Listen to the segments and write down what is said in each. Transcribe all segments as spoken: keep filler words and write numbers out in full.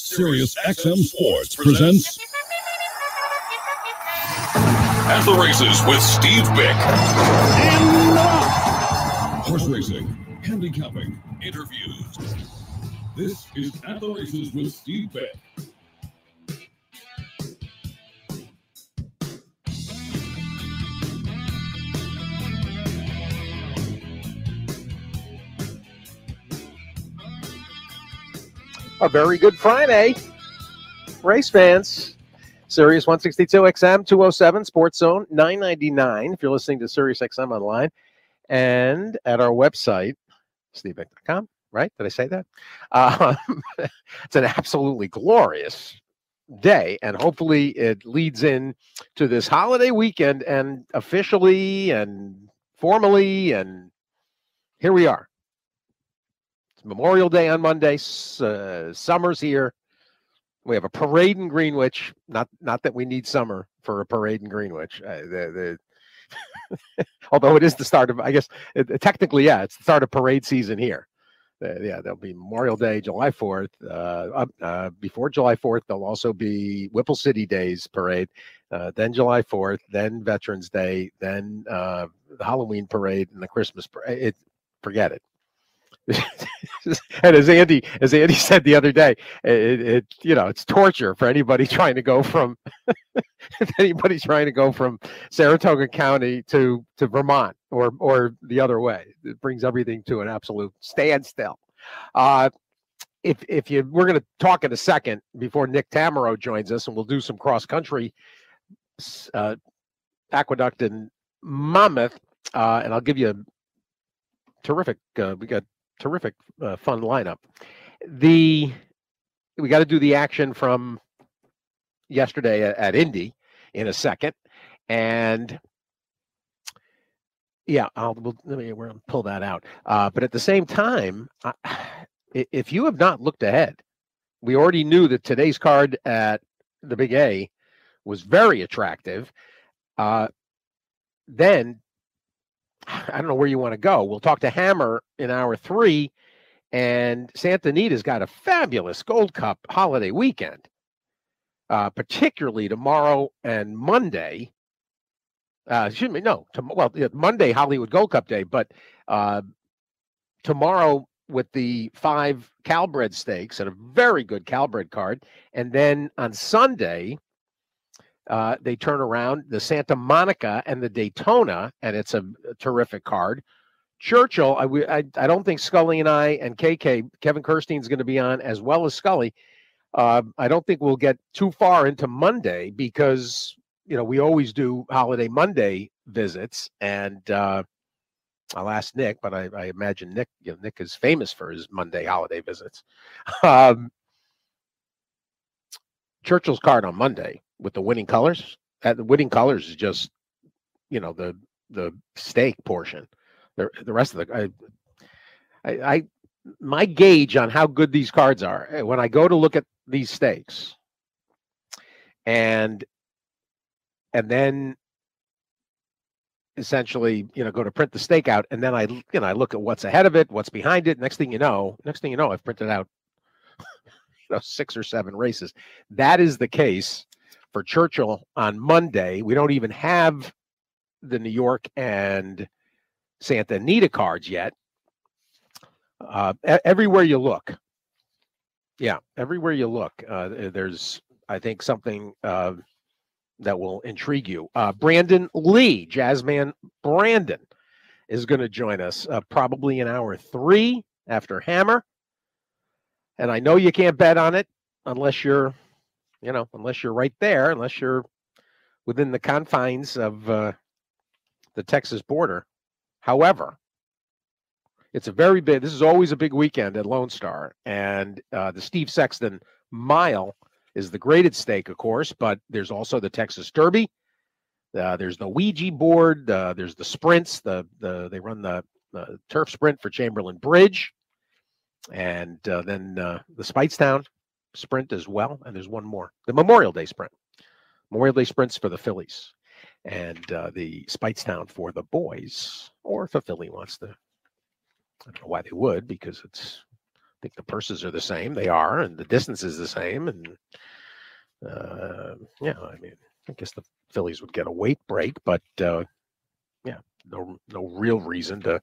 Sirius X M Sports presents At the Races with Steve Bick. Horse racing, handicapping, interviews. This is At the Races with Steve Bick. A very good Friday, race fans. Sirius one sixty-two X M, two oh seven, Sports Zone, nine ninety-nine if you're listening to Sirius X M online. And at our website, steve bick dot com, right? Did I say that? Um, it's an absolutely glorious day, and hopefully it leads in to this holiday weekend and officially and formally, and here we are. Memorial Day on Monday. Uh, summer's here. We have a parade in Greenwich. Not not that we need summer for a parade in Greenwich. Uh, the, the although it is the start of, I guess, it, it, technically, yeah, it's the start of parade season here. Uh, yeah, there'll be Memorial Day, July fourth. Uh, uh, before July fourth, there'll also be Whipple City Days parade. Uh, then July fourth, then Veterans Day, then uh, the Halloween parade and the Christmas parade. It, forget it. And as Andy, as Andy said the other day, it, it you know it's torture for anybody trying to go from if anybody's trying to go from Saratoga County to to Vermont or or the other way. It brings everything to an absolute standstill. Uh, if if you we're going to talk in a second before Nick Tamaro joins us, and we'll do some cross country, uh, Aqueduct and Monmouth, uh, and I'll give you a terrific. Uh, we got. Terrific, uh, fun lineup. The we got to do the action from yesterday at, at Indy in a second, and yeah, I'll we'll, let me we're gonna pull that out. Uh, but at the same time, I, if you have not looked ahead, we already knew that today's card at the Big A was very attractive. Uh, then. I don't know where you want to go. We'll talk to Hammer in hour three, and Santa Anita's got a fabulous Gold Cup holiday weekend, uh, particularly tomorrow and Monday. Uh, excuse me, no, to, well, Monday Hollywood Gold Cup Day, but uh, tomorrow with the five Calbred stakes and a very good Calbred card, and then on Sunday. Uh, they turn around the Santa Monica and the Daytona, and it's a, a terrific card. Churchill, I, I, I don't think Scully and I and K K, Kevin Kirstein's going to be on as well as Scully. Uh, I don't think we'll get too far into Monday because, you know, we always do holiday Monday visits, and uh, I'll ask Nick, but I, I imagine Nick, you know, Nick is famous for his Monday holiday visits. Um, Churchill's card on Monday with the winning colors. At the winning colors is just, you know, the the stake portion. The the rest of the I, I, I my gauge on how good these cards are when I go to look at these stakes, and and then essentially, you know, go to print the stake out, and then I you know I look at what's ahead of it, what's behind it. Next thing you know, next thing you know, I've printed out you know, six or seven races. That is the case for Churchill on Monday. We don't even have the New York and Santa Anita cards yet. Uh, everywhere you look. Yeah, everywhere you look, uh, there's, I think, something uh, that will intrigue you. Uh, Brandon Lee, Jazzman Brandon, is going to join us uh, probably in hour three after Hammer. And I know you can't bet on it unless you're, you know, unless you're right there, unless you're within the confines of uh, the Texas border. However, it's a very big, this is always a big weekend at Lone Star. And uh, the Steve Sexton Mile is the graded stake, of course, but there's also the Texas Derby. Uh, there's the Ouija board. Uh, there's the sprints. The the They run the, the turf sprint for Chamberlain Bridge. And uh, then uh, the Speightstown sprint as well. And there's one more, the Memorial Day sprint. Memorial Day sprints for the Phillies. And uh, the Speightstown for the boys. Or if a Philly wants to, I don't know why they would, because it's think the purses are the same. They are, and the distance is the same. And uh, yeah, I mean, I guess the Phillies would get a weight break, but uh, yeah, no, no real reason to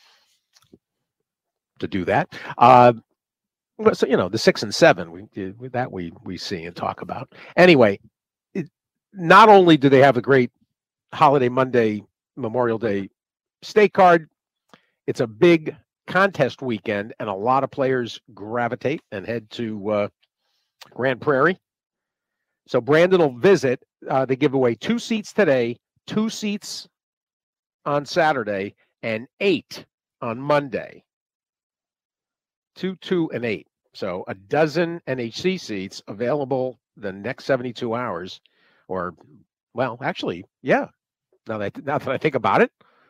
to do that. Uh, so you know, the six and seven, we that we we see and talk about. Anyway, it, not only do they have a great holiday Monday, Memorial Day stake card, it's a big contest weekend, and a lot of players gravitate and head to uh, Grand Prairie. So Brandon will visit. Uh, they give away two seats today, two seats on Saturday, and eight on Monday. Two, two, and eight. So a dozen N H C seats available the next seventy-two hours, or, well, actually, yeah. Now that now that I think about it,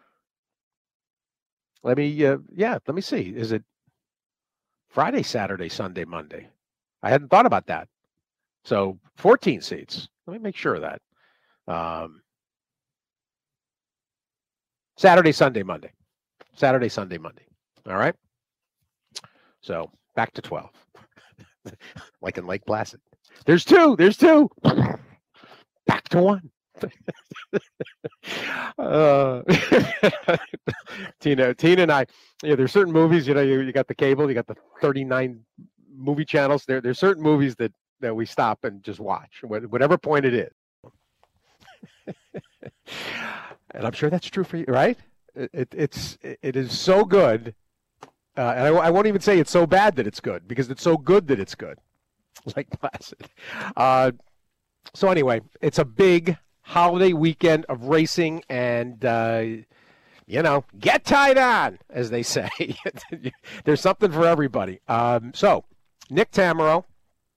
let me, uh, yeah, let me see. Is it Friday, Saturday, Sunday, Monday? I hadn't thought about that. So fourteen seats. Let me make sure of that. Um, Saturday, Sunday, Monday. Saturday, Sunday, Monday. All right. So back to twelve. Like in Lake Placid. There's two. There's two. Back to one. uh, Tina, Tina and I, you know, there's certain movies, you know, you, you got the cable, you got the thirty-nine movie channels. There, there's certain movies that, that we stop and just watch, whatever point it is. And I'm sure that's true for you, right? It, it, it's, it is so good. Uh, and I, I won't even say it's so bad that it's good, because it's so good that it's good. Like Placid. Uh, so anyway, it's a big holiday weekend of racing, and, uh, you know, get tied on, as they say. There's something for everybody. Um, so, Nick Tamero.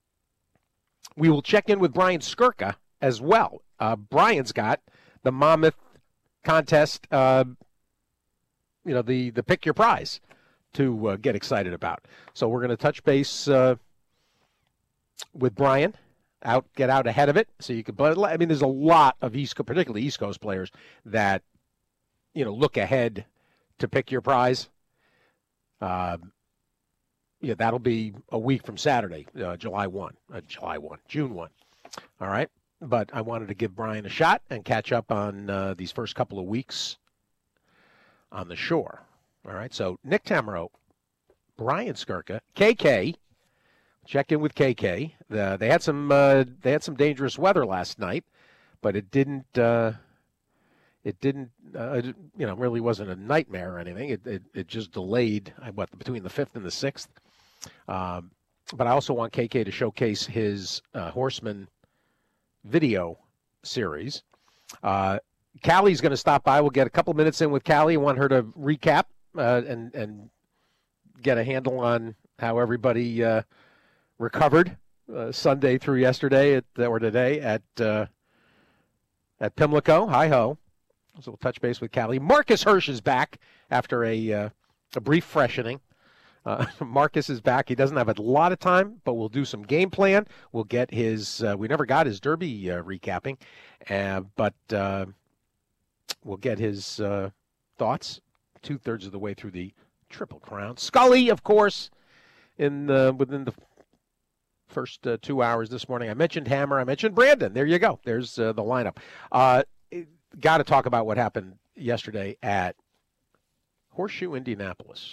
We will check in with Brian Skirka as well. Uh, Brian's got the Monmouth contest, uh, you know, the, the pick your prize to uh, get excited about. So we're going to touch base uh, with Brian, out get out ahead of it. So you could, I mean, there's a lot of East Coast, particularly East Coast players that, you know, look ahead to pick your prize. Uh, yeah, that'll be a week from Saturday, uh, July first, uh, July first, June first. All right. But I wanted to give Brian a shot and catch up on uh, these first couple of weeks on the shore. All right, so Nick Tamero, Brian Skirka, K K. Check in with K K. The, they had some uh, they had some dangerous weather last night, but it didn't uh, it didn't uh, you know really wasn't a nightmare or anything. It it, it just delayed what between the fifth and the sixth. Um, but I also want K K to showcase his uh, Horseman video series. Uh, Callie's going to stop by. We'll get a couple minutes in with Callie. I want her to recap. Uh, and and get a handle on how everybody uh, recovered uh, Sunday through yesterday at, or today at uh, at Pimlico. Hi-ho. So we'll touch base with Callie. Marcus Hirsch is back after a, uh, a brief freshening. Uh, Marcus is back. He doesn't have a lot of time, but we'll do some game plan. We'll get his uh, – we never got his Derby uh, recapping, uh, but uh, we'll get his uh, thoughts two-thirds of the way through the Triple Crown. Scully, of course, in the, within the first uh, two hours this morning. I mentioned Hammer. I mentioned Brandon. There you go. There's uh, the lineup. Uh, got to talk about what happened yesterday at Horseshoe Indianapolis.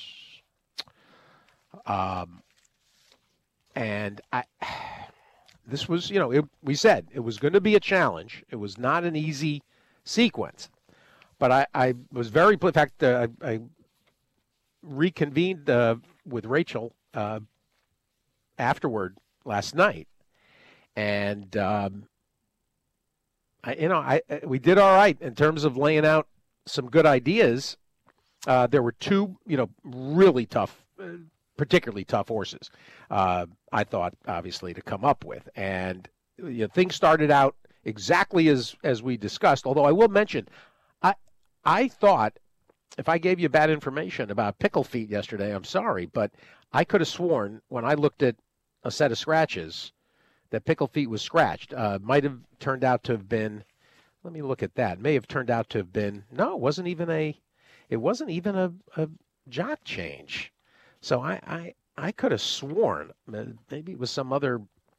Um, and I, this was, you know, it, we said it was going to be a challenge. It was not an easy sequence. But I, I was very, in fact, uh, I, I reconvened uh, with Rachel uh, afterward last night. And, um, I, you know, I we did all right in terms of laying out some good ideas. Uh, there were two, you know, really tough, uh, particularly tough horses, uh, I thought, obviously, to come up with. And you know, things started out exactly as, as we discussed, although I will mention, I thought, if I gave you bad information about Pickle Feet yesterday, I'm sorry, but I could have sworn when I looked at a set of scratches that Pickle Feet was scratched. Uh, might have turned out to have been, let me look at that, may have turned out to have been, no, it wasn't even a, it wasn't even a, a jock change. So I, I, I could have sworn maybe it was some other.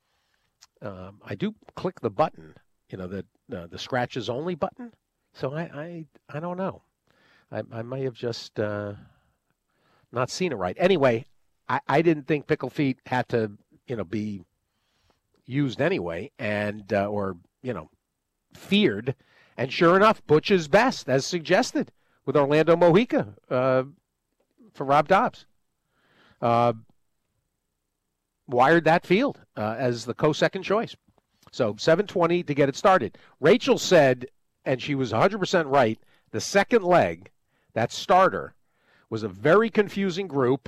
Um, I do click the button, you know, the uh, the scratches only button. So I I, I don't know. I I may have just uh, not seen it right. Anyway, I, I didn't think Pickle Feet had to, you know, be used anyway, and uh, or you know, feared. And sure enough, Butch is best, as suggested, with Orlando Mojica uh, for Rob Dobbs. Uh, wired that field uh, as the co-second choice. So seven twenty to get it started. Rachel said, and she was one hundred percent right, the second leg, that starter, was a very confusing group.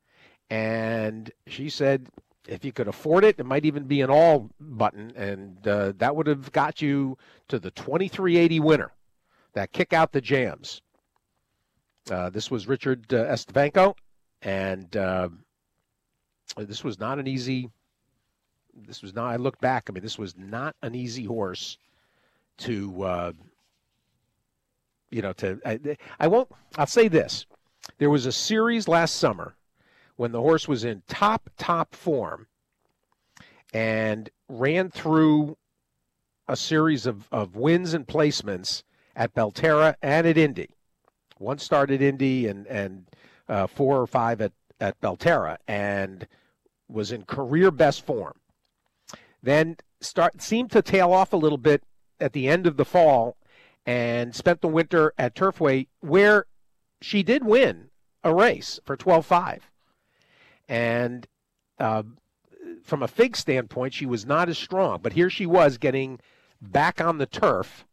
And she said, if you could afford it, it might even be an all button, and uh, that would have got you to the twenty-three eighty winner. That kick out the jams. Uh, this was Richard uh, Estevanco, and uh, this was not an easy. This was not. I look back. I mean, this was not an easy horse to. Uh, you know, to I, I won't. I'll say this: there was a series last summer when the horse was in top, top form and ran through a series of, of wins and placements at Belterra and at Indy. One start at Indy and, and uh, four or five at, at Belterra, and was in career best form. Then start seemed to tail off a little bit at the end of the fall and spent the winter at Turfway, where she did win a race for twelve five. And uh, from a fig standpoint, she was not as strong. But here she was getting back on the turf.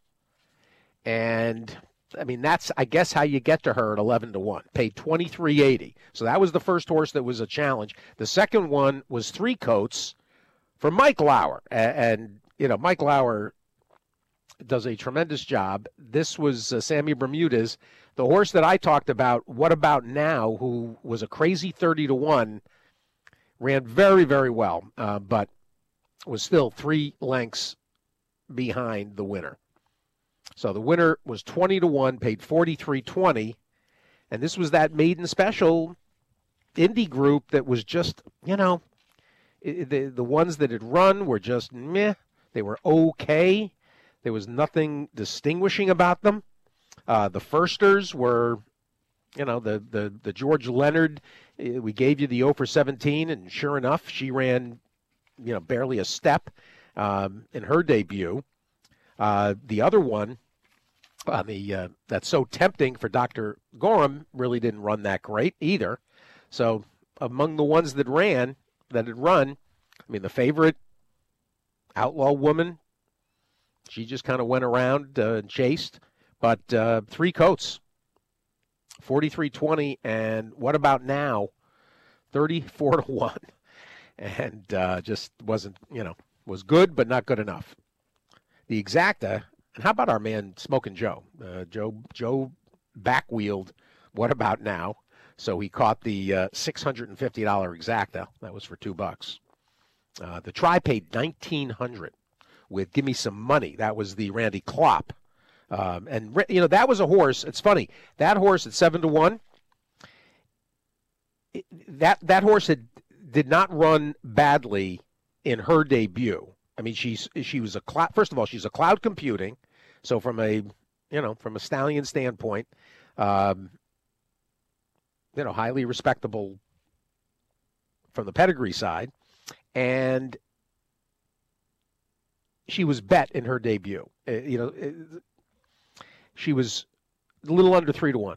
And, I mean, that's, I guess, how you get to her at eleven to one. Paid twenty-three eighty. So that was the first horse that was a challenge. The second one was Three Coats for Mike Lauer. And, and you know, Mike Lauer does a tremendous job. This was uh, Sammy Bermudez. The horse that I talked about, What About Now, who was a crazy thirty to one, ran very, very well, uh, but was still three lengths behind the winner. So the winner was twenty to one, paid forty-three twenty, and this was that maiden special Indy group that was just, you know, the the ones that had run were just meh. They were okay. There was nothing distinguishing about them. Uh, the firsters were, you know, the, the, the George Leonard. Uh, we gave you the oh for seventeen, and sure enough, she ran, you know, barely a step um, in her debut. Uh, the other one, uh, the uh, that's so tempting for Doctor Gorham, really didn't run that great either. So among the ones that ran, that had run, I mean, the favorite, Outlaw Woman, she just kind of went around uh, and chased. But uh, Three Coats, forty-three twenty, and What About Now, thirty-four to one. And uh, just wasn't, you know, was good, but not good enough. The Exacta, and how about our man Smokin' Joe? Uh, Joe Joe backwheeled What About Now? So he caught the uh, six hundred fifty dollars Exacta. That was for two bucks. Uh, the Tri paid nineteen hundred dollars with Give Me Some Money. That was the Randy Klopp. Um, and, you know, that was a horse. It's funny. That horse at seven to one, it, that that horse had, did not run badly in her debut. I mean, she's she was a cloud. First of all, she's a cloud computing. So from a, you know, from a stallion standpoint, um, you know, highly respectable from the pedigree side. And she was bet in her debut. Uh, you know, it, she was a little under three to one.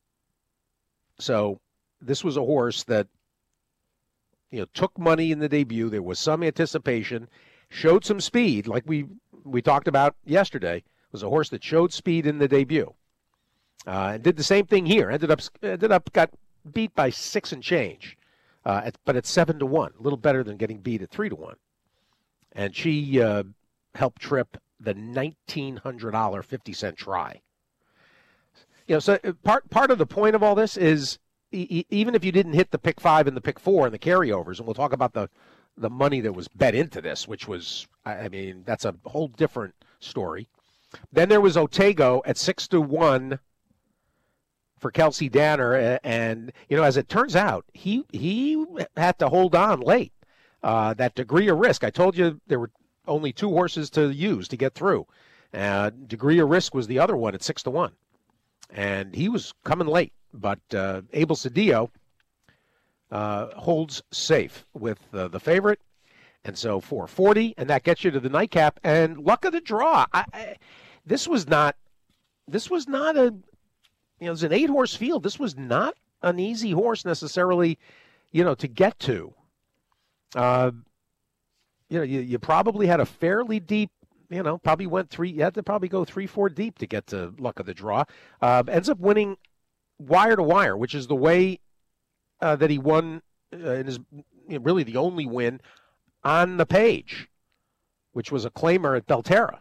So this was a horse that, you know, took money in the debut. There was some anticipation, showed some speed, like we we talked about yesterday. It was a horse that showed speed in the debut, uh, and did the same thing here. Ended up ended up got beat by six and change, uh, at, but at seven to one, a little better than getting beat at three to one. And she uh, helped trip the nineteen hundred dollar fifty cent try. You know, so part part of the point of all this is, e- even if you didn't hit the pick five and the pick four and the carryovers, and we'll talk about the, the money that was bet into this, which was, I mean, that's a whole different story. Then there was Otego at six to one for Kelsey Danner. And, you know, as it turns out, he he had to hold on late. Uh, that degree of risk. I told you there were only two horses to use to get through. Uh, degree of risk was the other one at six to one. And he was coming late. But uh, Abel Cedillo uh, holds safe with uh, the favorite. And so four forty, and that gets you to the nightcap. And luck of the draw. I, I, this was not, this was not a, you know, it was an eight-horse field. This was not an easy horse necessarily, you know, to get to. Uh, you know, you, you probably had a fairly deep, you know, probably went three, you had to probably go three, four deep to get to luck of the draw. Uh, ends up winning wire to wire, which is the way uh, that he won, uh, and is you know, really the only win on the page, which was a claimer at Belterra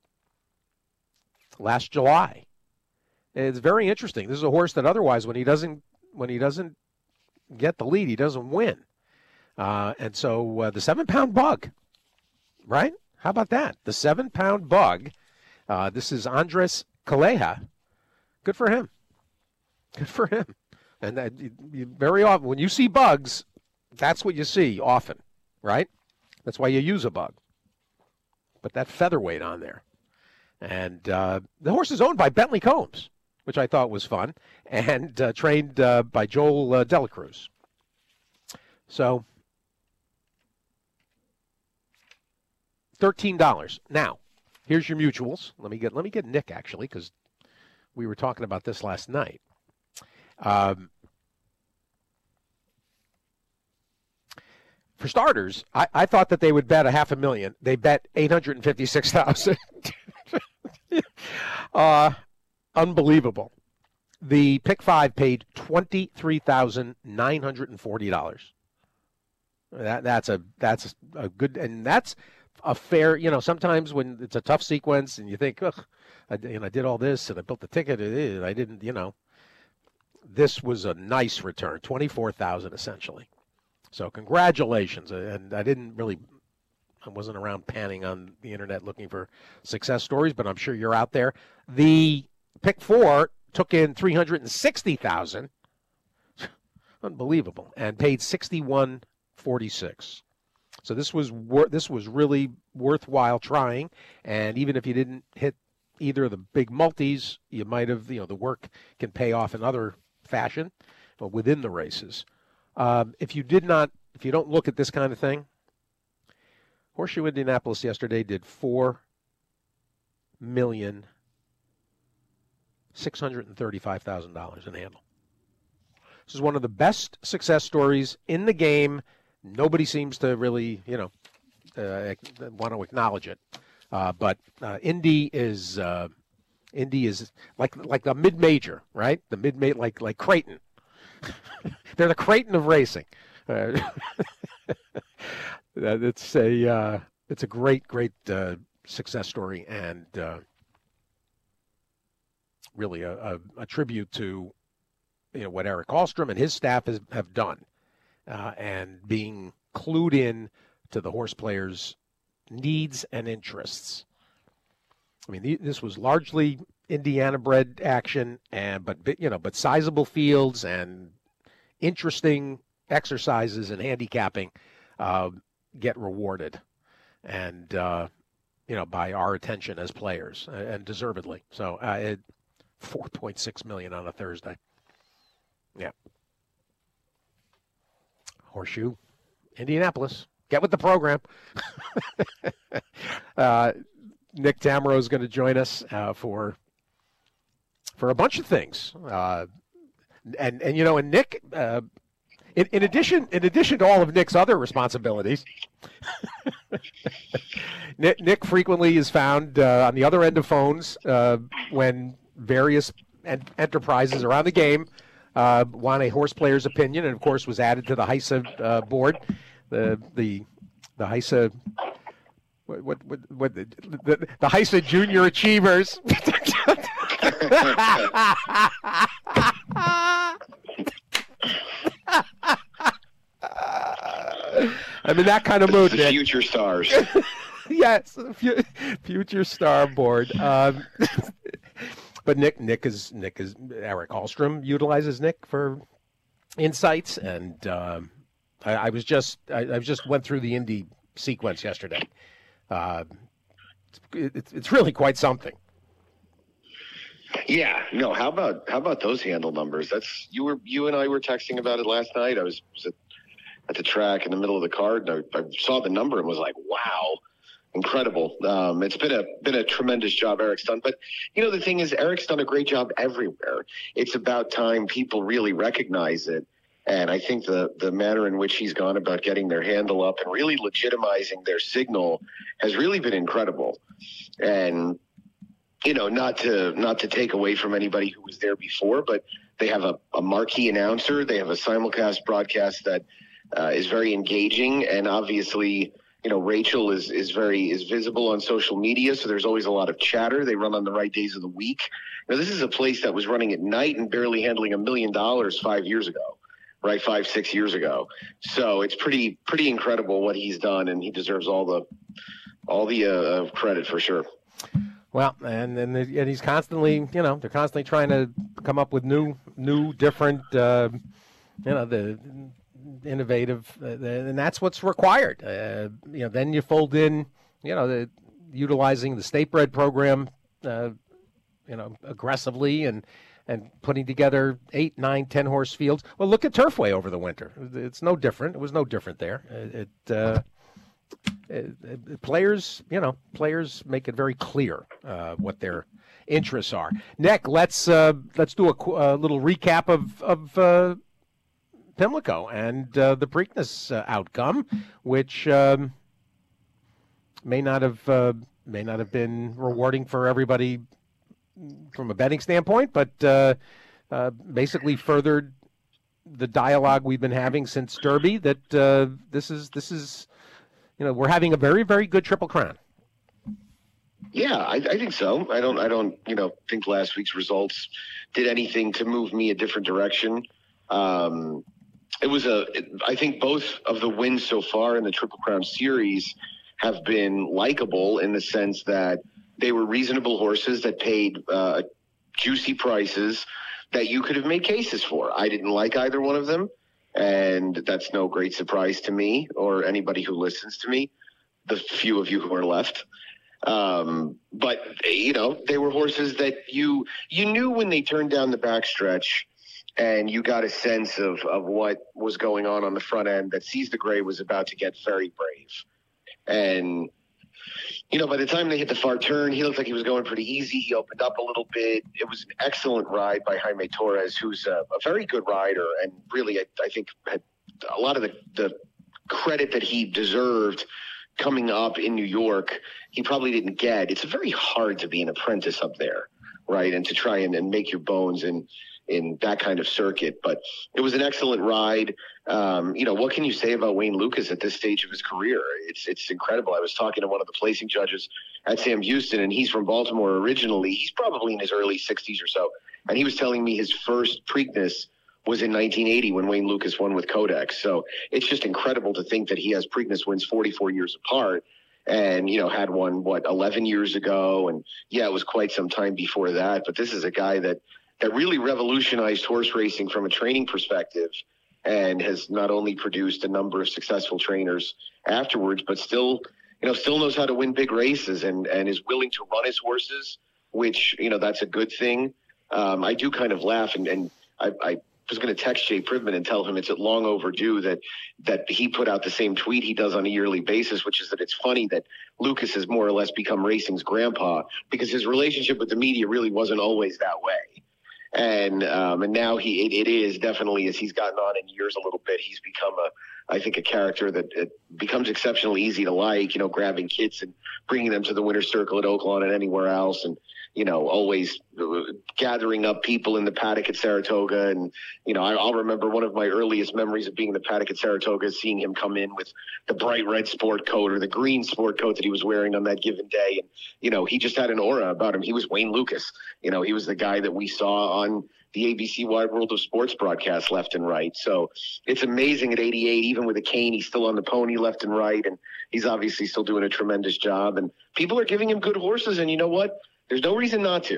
last July. It's very interesting. This is a horse that otherwise, when he doesn't when he doesn't get the lead, he doesn't win. Uh, and so uh, the seven-pound bug, right? How about that? The seven-pound bug. Uh, this is Andres Calleja. Good for him. Good for him. And that, you, you, very often, when you see bugs, that's what you see often, right? That's why you use a bug. But that featherweight on there. And uh, the horse is owned by Bentley Combs, which I thought was fun, and uh, trained uh, by Joel uh, Delacruz. So, thirteen dollars. Now, here's your mutuals. Let me get let me get Nick, actually, because we were talking about this last night. Um, for starters, I, I thought that they would bet a half a million. They bet eight hundred fifty-six thousand dollars. uh, unbelievable. The pick five paid twenty-three thousand nine hundred forty dollars. That that's a that's a good, and that's a fair, you know, sometimes when it's a tough sequence and you think, ugh, I, you know, I did all this and I built the ticket and I didn't, you know, this was a nice return, twenty-four thousand dollars essentially. So congratulations. And I didn't really, I wasn't around panning on the internet looking for success stories, but I'm sure you're out there. The pick four took in three hundred sixty thousand dollars. Unbelievable. And paid sixty-one forty-six. So this was wor- this was really worthwhile trying, and even if you didn't hit either of the big multis, you might have, you know, the work can pay off in other fashion, but within the races. Um, if you did not, if you don't look at this kind of thing, Horseshoe Indianapolis yesterday did four million six hundred and thirty-five thousand dollars in handle. This is one of the best success stories in the game. Nobody seems to really, you know, uh, want to acknowledge it. Uh, but uh, Indy is uh, Indy is like like the mid major, right? The mid major, like like Creighton. They're the Creighton of racing. Uh, it's a uh, it's a great great uh, success story, and uh, really a, a, a tribute to, you know, what Eric Ahlstrom and his staff has, have done. Uh, and being clued in to the horse players' needs and interests. I mean, th- this was largely Indiana-bred action, and but you know, but sizable fields and interesting exercises and handicapping uh, get rewarded, and uh, you know, by our attention as players, uh, and deservedly. So, uh, it, four point six million on a Thursday. Yeah. Horseshoe, Indianapolis. Get with the program. uh, Nick Tamaro is going to join us uh, for for a bunch of things, uh, and and you know, and Nick, uh, in, in addition in addition to all of Nick's other responsibilities, Nick, Nick frequently is found uh, on the other end of phones uh, when various en- enterprises around the game Uh, want a horse player's opinion, and of course was added to the H I S A uh, board. The the the H I S A what what what, what the, the, the H I S A Junior Achievers. I'm in that kind of mood, the Nick. Future stars. Yes, future star board. Um, but Nick, Nick is Nick is Eric Hallstrom utilizes Nick for insights, and um, I, I was just I, I just went through the Indy sequence yesterday. Uh, it's it's really quite something. Yeah, no. How about how about those handle numbers? That's you were you and I were texting about it last night. I was, was at, at the track in the middle of the card, and I, I saw the number and was like, "Wow, incredible!" Um, it's been a been a tremendous job Eric's done. But you know, the thing is, Eric's done a great job everywhere. It's about time people really recognize it. And I think the the manner in which he's gone about getting their handle up and really legitimizing their signal has really been incredible. And you know, not to not to take away from anybody who was there before, but they have a, a marquee announcer. They have a simulcast broadcast that uh, is very engaging, and obviously, you know, Rachel is is very is visible on social media, so there's always a lot of chatter. They run on the right days of the week. Now, this is a place that was running at night and barely handling a million dollars five years ago, right? Five six years ago. So it's pretty pretty incredible what he's done, and he deserves all the all the uh, credit for sure. Well, and and, and he's constantly, you know, they're constantly trying to come up with new, new, different, uh, you know, the innovative, uh, and that's what's required. Uh, you know, then you fold in, you know, the utilizing the state bred program, uh, you know, aggressively and and putting together eight, nine, ten horse fields. Well, look at Turfway over the winter. It's no different. It was no different there. It. it uh, Uh, players, you know, players make it very clear uh, what their interests are. Nick, let's uh, let's do a, a little recap of of uh, Pimlico and uh, the Preakness uh, outcome, which um, may not have uh, may not have been rewarding for everybody from a betting standpoint, but uh, uh, basically furthered the dialogue we've been having since Derby that uh, this is this is. You know, we're having a very, very good Triple Crown. Yeah, I, I think so. I don't, I don't, you know, think last week's results did anything to move me a different direction. Um, it was a, it, I think both of the wins so far in the Triple Crown series have been likable in the sense that they were reasonable horses that paid uh, juicy prices that you could have made cases for. I didn't like either one of them. And that's no great surprise to me or anybody who listens to me, the few of you who are left. Um, but, you know, they were horses that you you knew when they turned down the backstretch and you got a sense of, of what was going on on the front end, that Seize the Grey was about to get very brave. And, you know, by the time they hit the far turn, he looked like he was going pretty easy. He opened up a little bit. It was an excellent ride by Jaime Torres, who's a, a very good rider, and really, I, I think, had a lot of the, the credit that he deserved coming up in New York, he probably didn't get. It's very hard to be an apprentice up there, right, and to try and, and make your bones in in that kind of circuit. But it was an excellent ride. Um, you know, what can you say about Wayne Lukas at this stage of his career? It's it's incredible. I was talking to one of the placing judges at Sam Houston, and he's from Baltimore originally. He's probably in his early sixties or so. And he was telling me his first Preakness was in nineteen eighty when Wayne Lukas won with Codex. So it's just incredible to think that he has Preakness wins forty-four years apart. And, you know, had one, what, eleven years ago. And, yeah, it was quite some time before that. But this is a guy that that really revolutionized horse racing from a training perspective and has not only produced a number of successful trainers afterwards, but still, you know, still knows how to win big races and, and is willing to run his horses, which, you know, that's a good thing. Um, I do kind of laugh, and, and I, I was going to text Jay Privman and tell him it's long overdue that that he put out the same tweet he does on a yearly basis, which is that it's funny that Lukas has more or less become racing's grandpa, because his relationship with the media really wasn't always that way. And um, and now he it, it is definitely, as he's gotten on in years a little bit, he's become a I think a character that it becomes exceptionally easy to like. You know, grabbing kids and bringing them to the winner's circle at Oaklawn and anywhere else, and you know, always gathering up people in the paddock at Saratoga. And, you know, I, I'll remember one of my earliest memories of being in the paddock at Saratoga is seeing him come in with the bright red sport coat or the green sport coat that he was wearing on that given day. And, you know, he just had an aura about him. He was Wayne Lukas. You know, he was the guy that we saw on the A B C Wide World of Sports broadcast left and right. So it's amazing at eighty-eight, even with a cane, he's still on the pony left and right. And he's obviously still doing a tremendous job. And people are giving him good horses. And you know what? There's no reason not to.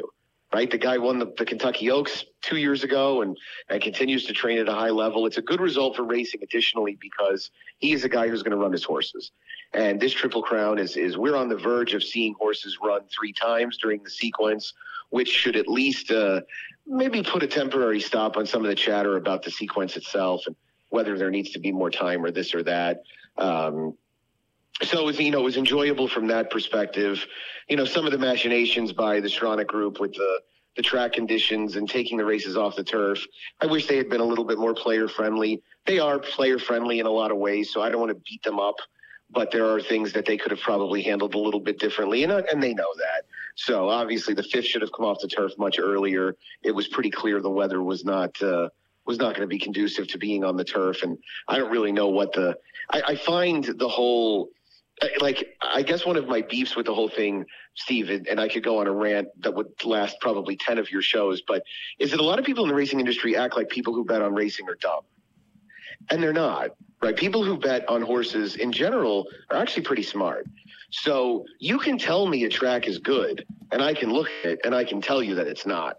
right? The guy won the, the Kentucky Oaks two years ago and, and continues to train at a high level. It's a good result for racing additionally because he is a guy who's going to run his horses. And this Triple Crown is, is we're on the verge of seeing horses run three times during the sequence, which should at least uh, maybe put a temporary stop on some of the chatter about the sequence itself and whether there needs to be more time or this or that. Um, so, it was, you know, it was enjoyable from that perspective. You know, some of the machinations by the Stronach Group with the, the track conditions and taking the races off the turf, I wish they had been a little bit more player-friendly. They are player-friendly in a lot of ways, so I don't want to beat them up. But there are things that they could have probably handled a little bit differently, and, and they know that. So obviously the fifth should have come off the turf much earlier. It was pretty clear the weather was not uh, was not going to be conducive to being on the turf, and I don't really know what the I, I find the whole like I guess one of my beefs with the whole thing, Steve, and, and I could go on a rant that would last probably ten of your shows, but is that a lot of people in the racing industry act like people who bet on racing are dumb, and they're not. Right. People who bet on horses in general are actually pretty smart. So you can tell me a track is good and I can look at it and I can tell you that it's not.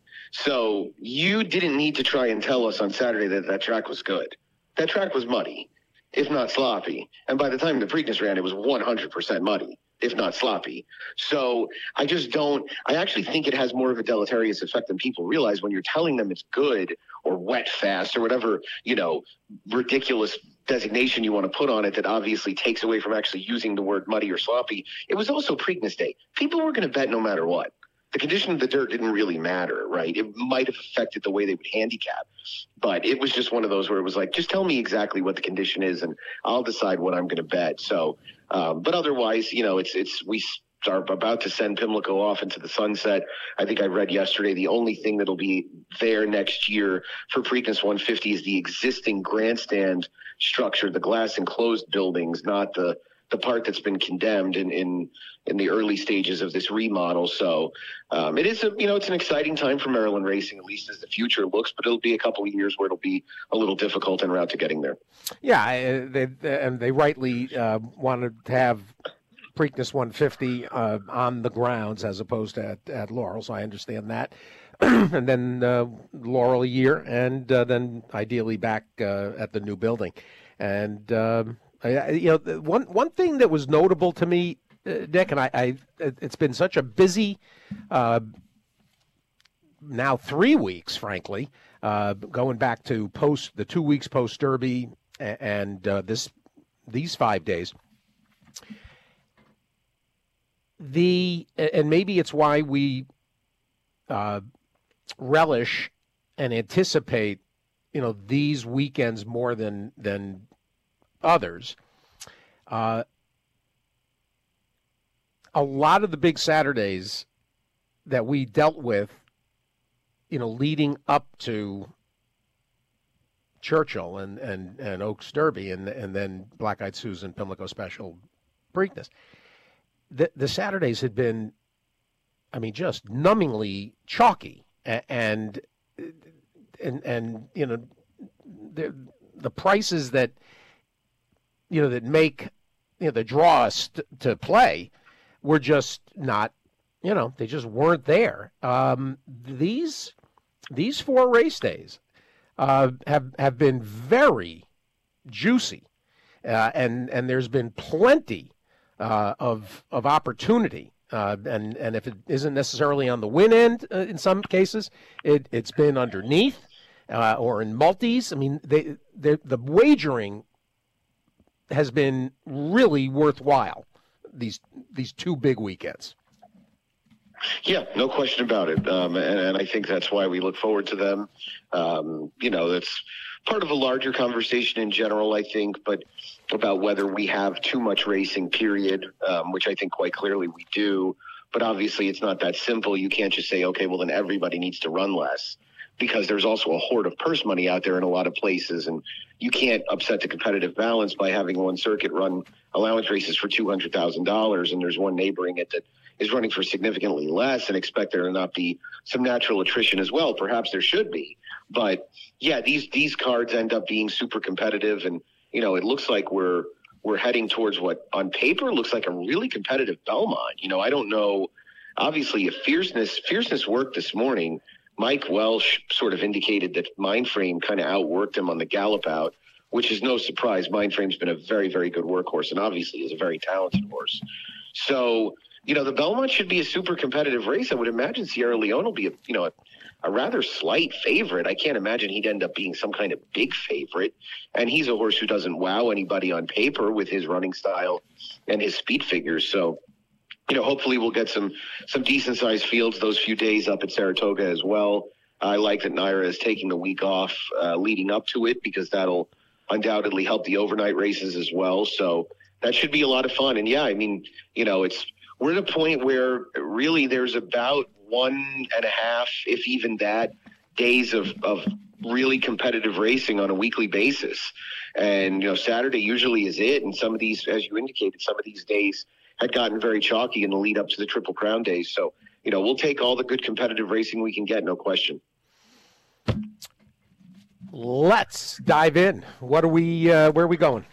So you didn't need to try and tell us on Saturday that that track was good. That track was muddy, if not sloppy. And by the time the Preakness ran, it was one hundred percent muddy, if not sloppy. So I just don't, I actually think it has more of a deleterious effect than people realize when you're telling them it's good or wet fast or whatever, you know, ridiculous designation you want to put on it that obviously takes away from actually using the word muddy or sloppy. It was also Preakness Day. People were going to bet no matter what. The condition of the dirt didn't really matter, right? It might have affected the way they would handicap, but it was just one of those where it was like, just tell me exactly what the condition is and I'll decide what I'm going to bet. So, um, but otherwise, you know, it's, it's, we are about to send Pimlico off into the sunset. I think I read yesterday, the only thing that'll be there next year for Preakness one fifty is the existing grandstand structure, the glass enclosed buildings, not the, the part that's been condemned in, in, in the early stages of this remodel. So um, it is a, you know, it's an exciting time for Maryland racing, at least as the future looks, but it'll be a couple of years where it'll be a little difficult en route to getting there. Yeah. They, and they rightly uh, wanted to have Preakness one fifty uh, on the grounds as opposed to at, at Laurel. So I understand that. And then uh, Laurel a year and uh, then ideally back uh, at the new building. And, um, I, you know, one, one thing that was notable to me, uh, Nick, and I, I, it's been such a busy, uh, now three weeks, frankly, uh, going back to post the two weeks post Derby and uh, this these five days. The and maybe it's why we uh, relish and anticipate, you know, these weekends more than than others. Uh, a lot of the big Saturdays that we dealt with, you know, leading up to Churchill and, and, and Oaks Derby and and then Black Eyed Susan, Pimlico Special, Preakness, the, the Saturdays had been, I mean, just numbingly chalky. And, and, and you know, the, the prices that, you know, that make, you know, that draw us t- to play were just not, you know, they just weren't there. Um, these these four race days uh, have have been very juicy, uh, and and there's been plenty uh, of of opportunity. Uh, and and if it isn't necessarily on the win end uh, in some cases, it it's been underneath uh, or in multis. I mean, they the wagering has been really worthwhile these these two big weekends. Yeah, no question about it. Um, and, and I think that's why we look forward to them. Um, you know, that's part of a larger conversation in general, I think, but about whether we have too much racing, period, um, which I think quite clearly we do. But obviously it's not that simple. You can't just say, okay, well, then everybody needs to run less, because there's also a hoard of purse money out there in a lot of places. And you can't upset the competitive balance by having one circuit run allowance races for two hundred thousand dollars. And there's one neighboring it that is running for significantly less, and expect there to not be some natural attrition as well. Perhaps there should be. But yeah, these, these cards end up being super competitive. And, you know, it looks like we're, we're heading towards what on paper looks like a really competitive Belmont. You know, I don't know, obviously a fierceness, fierceness worked this morning. Mike Welsh sort of indicated that Mindframe kind of outworked him on the gallop out, which is no surprise. Mindframe's been a very, very good workhorse and obviously is a very talented horse. So, you know, the Belmont should be a super competitive race. I would imagine Sierra Leone will be, a, you know, a, a rather slight favorite. I can't imagine he'd end up being some kind of big favorite. And he's a horse who doesn't wow anybody on paper with his running style and his speed figures. So, you know, hopefully we'll get some some decent sized fields those few days up at Saratoga as well. I like that Naira is taking the week off uh, leading up to it because that'll undoubtedly help the overnight races as well. So that should be a lot of fun. And yeah, I mean, you know, it's we're at a point where really there's about one and a half, if even that, days of, of really competitive racing on a weekly basis. And, you know, Saturday usually is it. And some of these, as you indicated, some of these days had gotten very chalky in the lead up to the Triple Crown days. So, you know, we'll take all the good competitive racing we can get, no question. Let's dive in. What are we, uh, where are we going?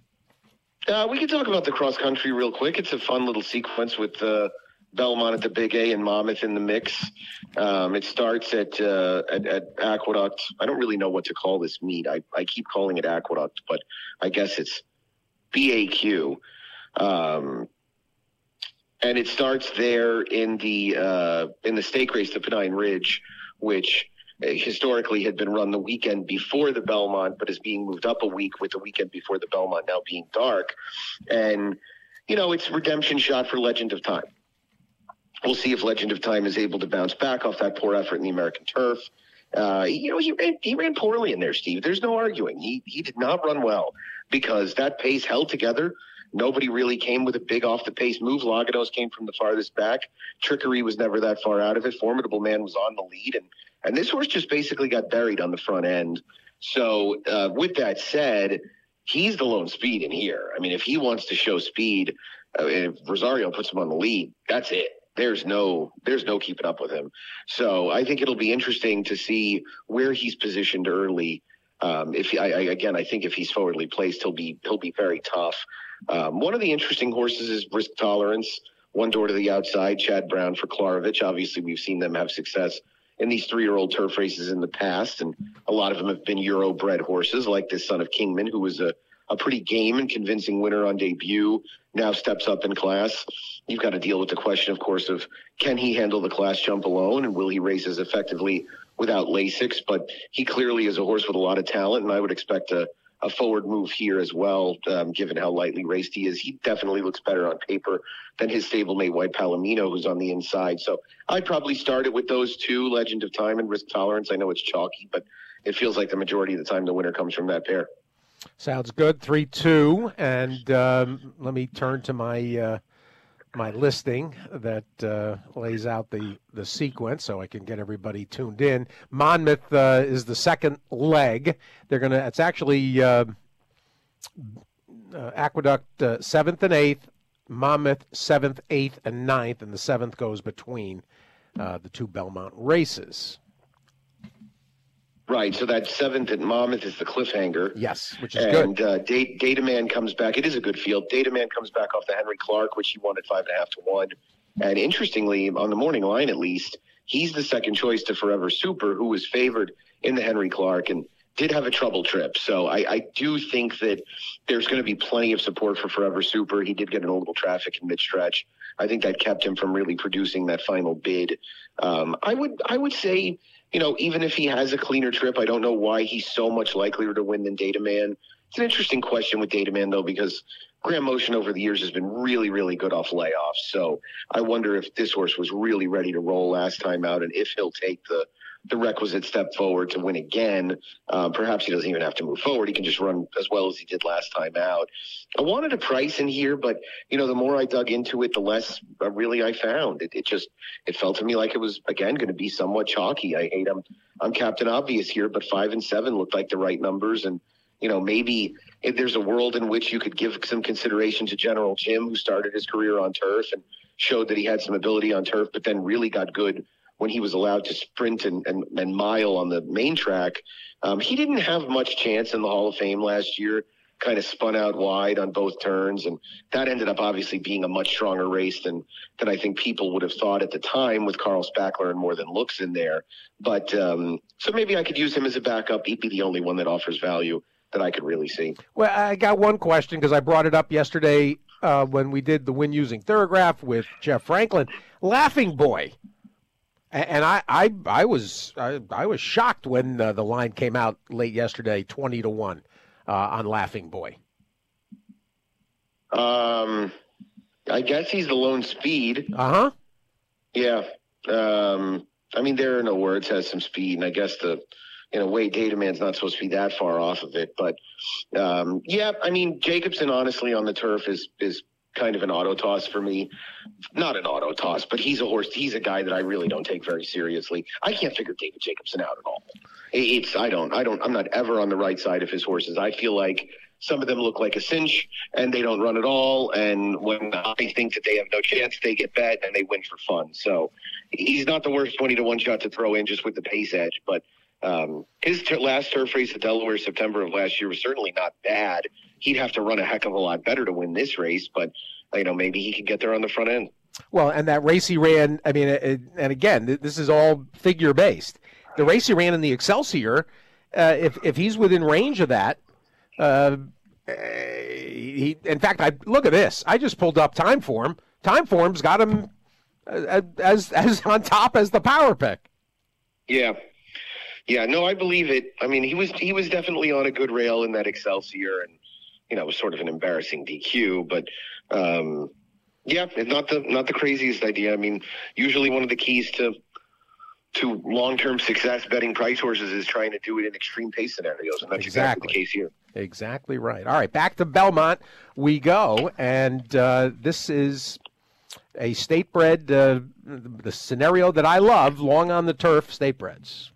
Uh, we can talk about the cross country real quick. It's a fun little sequence with uh, Belmont at the Big A and Monmouth in the mix. Um, it starts at, uh, at at Aqueduct. I don't really know what to call this meet. I, I keep calling it Aqueduct, but I guess it's B A Q. Um, and it starts there in the uh, in the stake race, the Pennine Ridge, which historically had been run the weekend before the Belmont, but is being moved up a week with the weekend before the Belmont now being dark. And, you know, it's a redemption shot for Legend of Time. We'll see if Legend of Time is able to bounce back off that poor effort in the American turf. Uh, you know, he ran, he ran poorly in there, Steve. There's no arguing. He, he did not run well because that pace held together. Nobody really came with a big off-the-pace move. Lagados came from the farthest back. Trickery was never that far out of it. Formidable Man was on the lead, and And this horse just basically got buried on the front end. So uh, with that said, he's the lone speed in here. I mean, if he wants to show speed, uh, if Rosario puts him on the lead, that's it. There's no there's no keeping up with him. So I think it'll be interesting to see where he's positioned early. Um, if I, I, again, I think if he's forwardly placed, he'll be he'll be very tough. Um, one of the interesting horses is Risk Tolerance. One door to the outside, Chad Brown for Klarovich. Obviously, we've seen them have success in these three-year-old turf races in the past, and a lot of them have been Euro-bred horses, like this Son of Kingman, who was a, a pretty game and convincing winner on debut, now steps up in class. You've got to deal with the question, of course, of can he handle the class jump alone, and will he race as effectively without Lasix? But he clearly is a horse with a lot of talent, and I would expect a, a forward move here as well, um, given how lightly raced he is. He definitely looks better on paper than his stablemate White Palomino, who's on the inside. So I'd probably start it with those two, Legend of Time and Risk Tolerance. I know it's chalky, but it feels like the majority of the time the winner comes from that pair. Sounds good. three two. And um, let me turn to my uh, my listing that uh, lays out the, the sequence so I can get everybody tuned in. Monmouth uh, is the second leg. They're going to, it's actually uh, uh, Aqueduct uh, seventh and eighth, Monmouth seventh, eighth, and ninth, and the seventh goes between uh, the two Belmont races. Right, so that seventh at Monmouth is the cliffhanger. Yes, which is and, good. And uh, D- Data Man comes back. It is a good field. Data Man comes back off the Henry Clark, which he won at five and a half to one. And interestingly, on the morning line at least, he's the second choice to Forever Super, who was favored in the Henry Clark and did have a trouble trip. So I, I do think that there's going to be plenty of support for Forever Super. He did get in a little traffic in mid-stretch. I think that kept him from really producing that final bid. Um, I would I would say, you know, even if he has a cleaner trip, I don't know why he's so much likelier to win than Data Man. It's an interesting question with Data Man, though, because Graham Motion over the years has been really, really good off layoffs. So I wonder if this horse was really ready to roll last time out and if he'll take the the requisite step forward to win again. Um, perhaps he doesn't even have to move forward. He can just run as well as he did last time out. I wanted a price in here, but, you know, the more I dug into it, the less uh, really I found. It, it just, it felt to me like it was, again, going to be somewhat chalky. I hate I'm, I'm Captain Obvious here, but five and seven looked like the right numbers. And, you know, maybe if there's a world in which you could give some consideration to General Jim, who started his career on turf and showed that he had some ability on turf, but then really got good when he was allowed to sprint and, and, and mile on the main track. Um, he didn't have much chance in the Hall of Fame last year. kind of spun out wide on both turns. And that ended up obviously being a much stronger race than, than I think people would have thought at the time with Carl Spackler and More Than Looks in there. But um, so maybe I could use him as a backup. He'd be the only one that offers value that I could really see. Well, I got one question because I brought it up yesterday uh, when we did the Win Using Thorograph with Jeff Franklin. Laughing Boy. And I, I, I was, I, I was shocked when uh, the line came out late yesterday, twenty to one uh, on Laughing Boy. Um, I guess he's the lone speed. Uh huh. Yeah. Um, I mean, There Are No Words has some speed, and I guess the, in a way, Dataman's not supposed to be that far off of it. But um, yeah, I mean, Jacobson honestly on the turf is is kind of an auto toss for me. Not an auto toss, but he's a horse. He's a guy that I really don't take very seriously. I can't figure David Jacobson out at all. It's I don't I don't I'm not ever on the right side of his horses. I feel like some of them look like a cinch and they don't run at all. And when I think that they have no chance, they get bet and they win for fun. So he's not the worst twenty to one shot to throw in just with the pace edge. But um, his ter- last turf race at Delaware, September of last year, was certainly not bad. He'd have to run a heck of a lot better to win this race, but you know, maybe he could get there on the front end. Well, and that race he ran, I mean, it, and again, this is all figure-based. The race he ran in the Excelsior, uh, if if he's within range of that, uh, he, in fact, I look at this. I just pulled up Time Form. Time Form's got him as as on top as the power pick. Yeah. Yeah, no, I believe it. I mean, he was he was definitely on a good rail in that Excelsior, and you know, it was sort of an embarrassing D Q, but um, yeah, it's not the not the craziest idea. I mean, usually one of the keys to to long-term success betting price horses is trying to do it in extreme pace scenarios, and that's exactly, exactly the case here. Exactly right. All right, back to Belmont we go, and uh, this is a state-bred, uh, the scenario that I love, long on the turf, state-breds.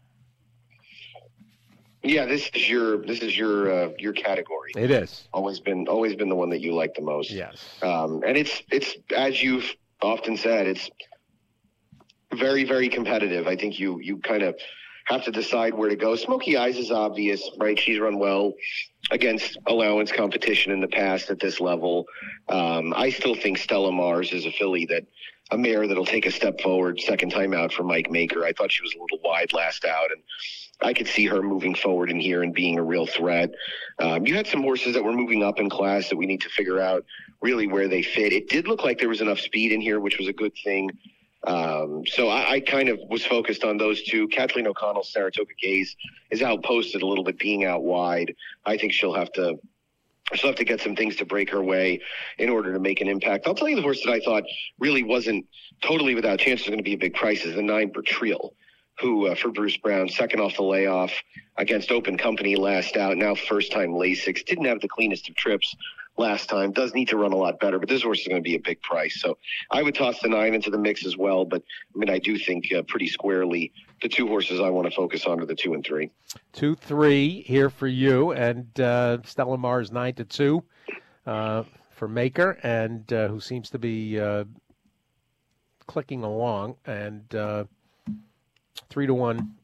Yeah, this is your this is your uh, your category. It is always been always been the one that you like the most. Yes, um, and it's it's as you've often said, it's very very competitive. I think you you kind of have to decide where to go. Smoky Eyes is obvious, right? She's run well against allowance competition in the past at this level. Um, I still think Stella Mars is a filly that. A mare that'll take a step forward second time out for Mike Maker. I thought she was a little wide last out, and I could see her moving forward in here and being a real threat. Um, you had some horses that were moving up in class that we need to figure out really where they fit. It did look like there was enough speed in here, which was a good thing. Um, so I, I kind of was focused on those two. Kathleen O'Connell's Saratoga Gaze is outposted a little bit, being out wide. I think she'll have to She'll have to get some things to break her way in order to make an impact. I'll tell you the horse that I thought really wasn't totally without chance was going to be a big price is the nine Bertreel, who uh, for Bruce Brown, second off the layoff against Open Company last out, now first time Lasix, didn't have the cleanest of trips last time, does need to run a lot better, but this horse is going to be a big price. So I would toss the nine into the mix as well, but I mean, I do think uh, pretty squarely the two horses I want to focus on are the two and three. Two, three here for you, and uh, Stella Mars nine to two uh, for Maker, and uh, who seems to be uh, clicking along, and uh, three to one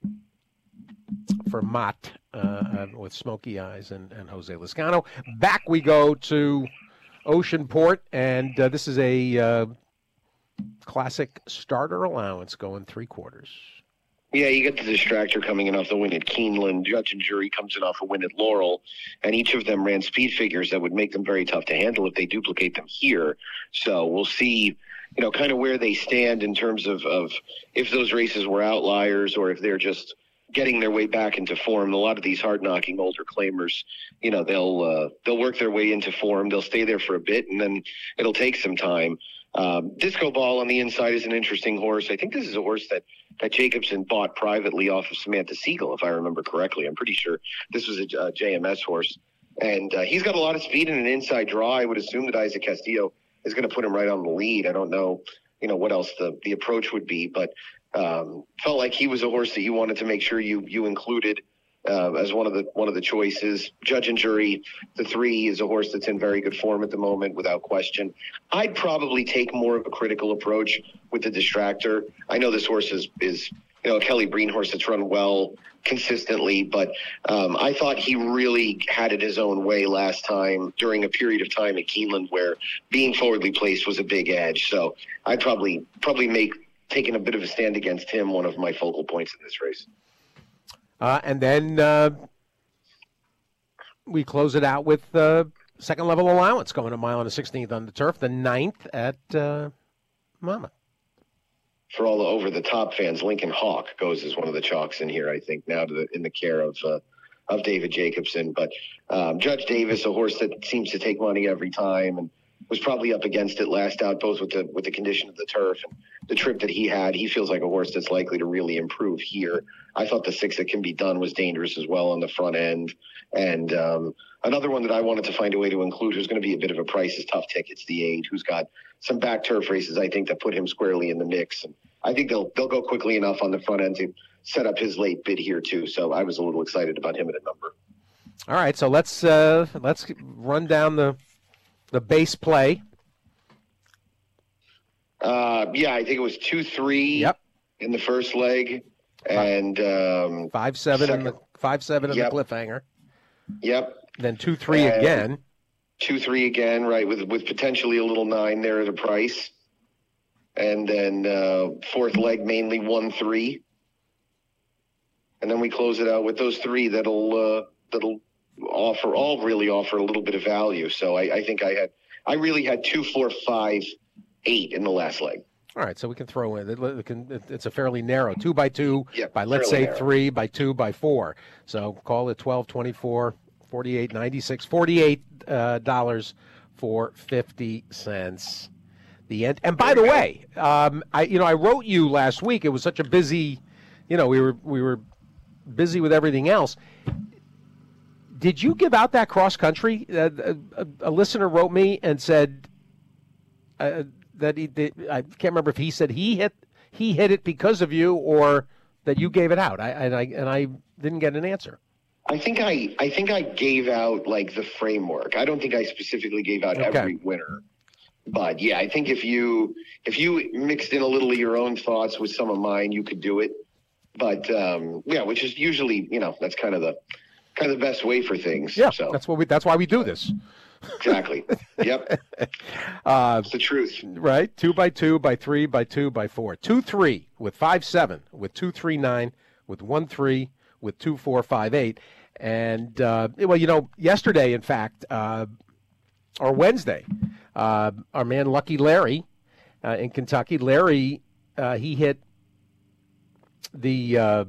for Mott uh, with Smoky Eyes and, and Jose Lezcano. Back we go to Oceanport, and uh, this is a uh, classic starter allowance going three quarters. Yeah, you get the distractor coming in off the win at Keeneland. Judge and Jury comes in off a win at Laurel, and each of them ran speed figures that would make them very tough to handle if they duplicate them here. So we'll see, you know, kind of where they stand in terms of, of if those races were outliers or if they're just getting their way back into form. A lot of these hard-knocking older claimers, you know, they'll uh, they'll work their way into form. They'll stay there for a bit, and then it'll take some time. Um, Disco Ball on the inside is an interesting horse. I think this is a horse that, that Jacobson bought privately off of Samantha Siegel, if I remember correctly. I'm pretty sure this was a, a J M S horse. And uh, he's got a lot of speed and an inside draw. I would assume that Isaac Castillo is going to put him right on the lead. I don't know, you know, what else the, the approach would be, but um, felt like he was a horse that you wanted to make sure you you included uh, as one of the one of the choices. Judge and Jury, the three, is a horse that's in very good form at the moment, without question. I'd probably take more of a critical approach with the distractor. I know this horse is is you know, a Kelly Breen horse that's run well consistently, but um, I thought he really had it his own way last time during a period of time at Keeneland where being forwardly placed was a big edge. So I'd probably probably make taking a bit of a stand against him one of my focal points in this race. Uh, and then uh, we close it out with uh, second level allowance going a mile and a sixteenth on the turf, the ninth at uh, Monmouth. For all the over-the-top fans, Lincoln Hawk goes as one of the chalks in here, I think, now to the, in the care of uh, of David Jacobson. But um, Judge Davis, a horse that seems to take money every time, and was probably up against it last out, both with the with the condition of the turf and the trip that he had. He feels like a horse that's likely to really improve here. I thought the six that can be done was dangerous as well on the front end. And um, another one that I wanted to find a way to include, who's going to be a bit of a price, is Tough Tickets, the eight, who's got some back turf races, I think, that put him squarely in the mix. And I think they'll they'll go quickly enough on the front end to set up his late bid here too. So I was a little excited about him at a number. All right, so let's uh, let's run down the the base play. Uh, yeah, I think it was two three. Yep. In the first leg, and um, five seven second, in the five seven in yep. the cliffhanger. Yep. Then two three and again. Two three again, right? With with potentially a little nine there at a price, and then uh, fourth leg mainly one three, and then we close it out with those three that'll uh, that'll offer all really offer a little bit of value. So I, I think I had I really had two four five eight in the last leg. All right, so we can throw in. It, it can, it's a fairly narrow two by two yep, by let's say narrow. three by two by four. So call it twelve, twenty-four, forty-eight, ninety-six, forty-eight uh, dollars for fifty cents. The end. And by the way, um, I you know I wrote you last week. It was such a busy, you know, we were we were busy with everything else. Did you give out that cross country? Uh, a, a listener wrote me and said. Uh, That he did, I can't remember if he said he hit he hit it because of you or that you gave it out. I and I and I didn't get an answer. I think I I think I gave out like the framework. I don't think I specifically gave out okay. every winner. But yeah, I think if you if you mixed in a little of your own thoughts with some of mine, you could do it. But um, yeah, which is usually, you know, that's kind of the kind of the best way for things. Yeah, so that's what we that's why we do this. Exactly. Yep. Uh, it's the truth. Right. Two by two by three by two by four. Two three with five seven with two three nine with one three with two four five eight. And uh, well, you know, yesterday, in fact, uh, or Wednesday, uh, our man Lucky Larry uh, in Kentucky, Larry, uh, he hit the. Uh,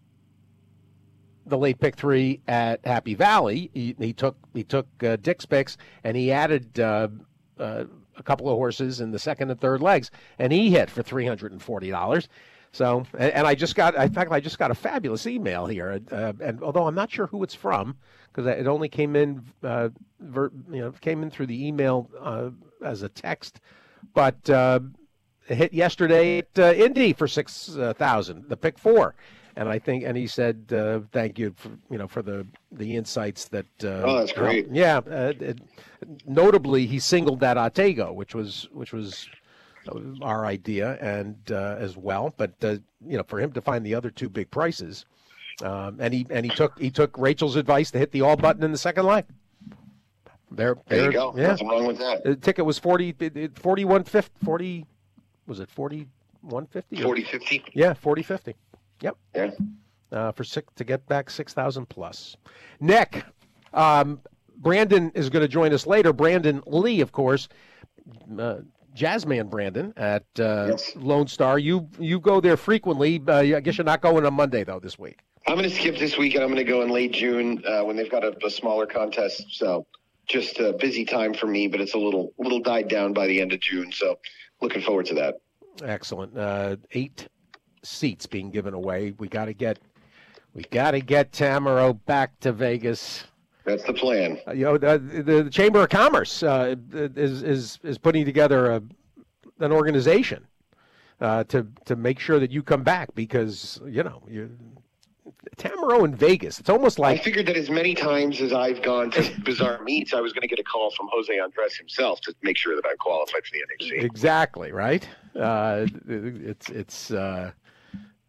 the late pick three at Happy Valley. He, he took he took uh, Dick's picks and he added uh, uh, a couple of horses in the second and third legs, and he hit for three hundred and forty dollars. So, and, and I just got, in fact, I just got a fabulous email here, uh, and although I'm not sure who it's from because it only came in, uh, ver, you know, came in through the email uh, as a text, but uh, it hit yesterday at uh, Indy for six thousand, the pick four. And I think, and he said, uh, "Thank you for you know for the the insights that." Uh, oh, that's great. Yeah, uh, it, notably, he singled that Otago, which was which was our idea, and uh, as well. But uh, you know, for him to find the other two big prices, um, and he and he took he took Rachel's advice to hit the all button in the second leg. There, there you go. Yeah. Nothing wrong with that. The ticket was forty, forty-one fifty, forty. Was it forty-one fifty? Forty fifty. Yeah, forty fifty. Yep. Yeah. Uh, for six to get back six thousand plus. Nick, um, Brandon is going to join us later. Brandon Lee, of course, uh, Jazzman Brandon at uh, yes. Lone Star. You you go there frequently. Uh, I guess you're not going on Monday though this week. I'm going to skip this week and I'm going to go in late June uh, when they've got a, a smaller contest. So just a busy time for me, but it's a little little died down by the end of June. So looking forward to that. Excellent. Uh, eight. Seats being given away. We got to get, we got to get Tamaro back to Vegas. That's the plan. Uh, you know, the, the Chamber of Commerce uh, is is is putting together a, an organization uh, to to make sure that you come back because you know you Tamaro in Vegas. It's almost like I figured that as many times as I've gone to Bizarre Meats, I was going to get a call from Jose Andres himself to make sure that I qualified for the N H C. Exactly right. Uh, it's it's. Uh,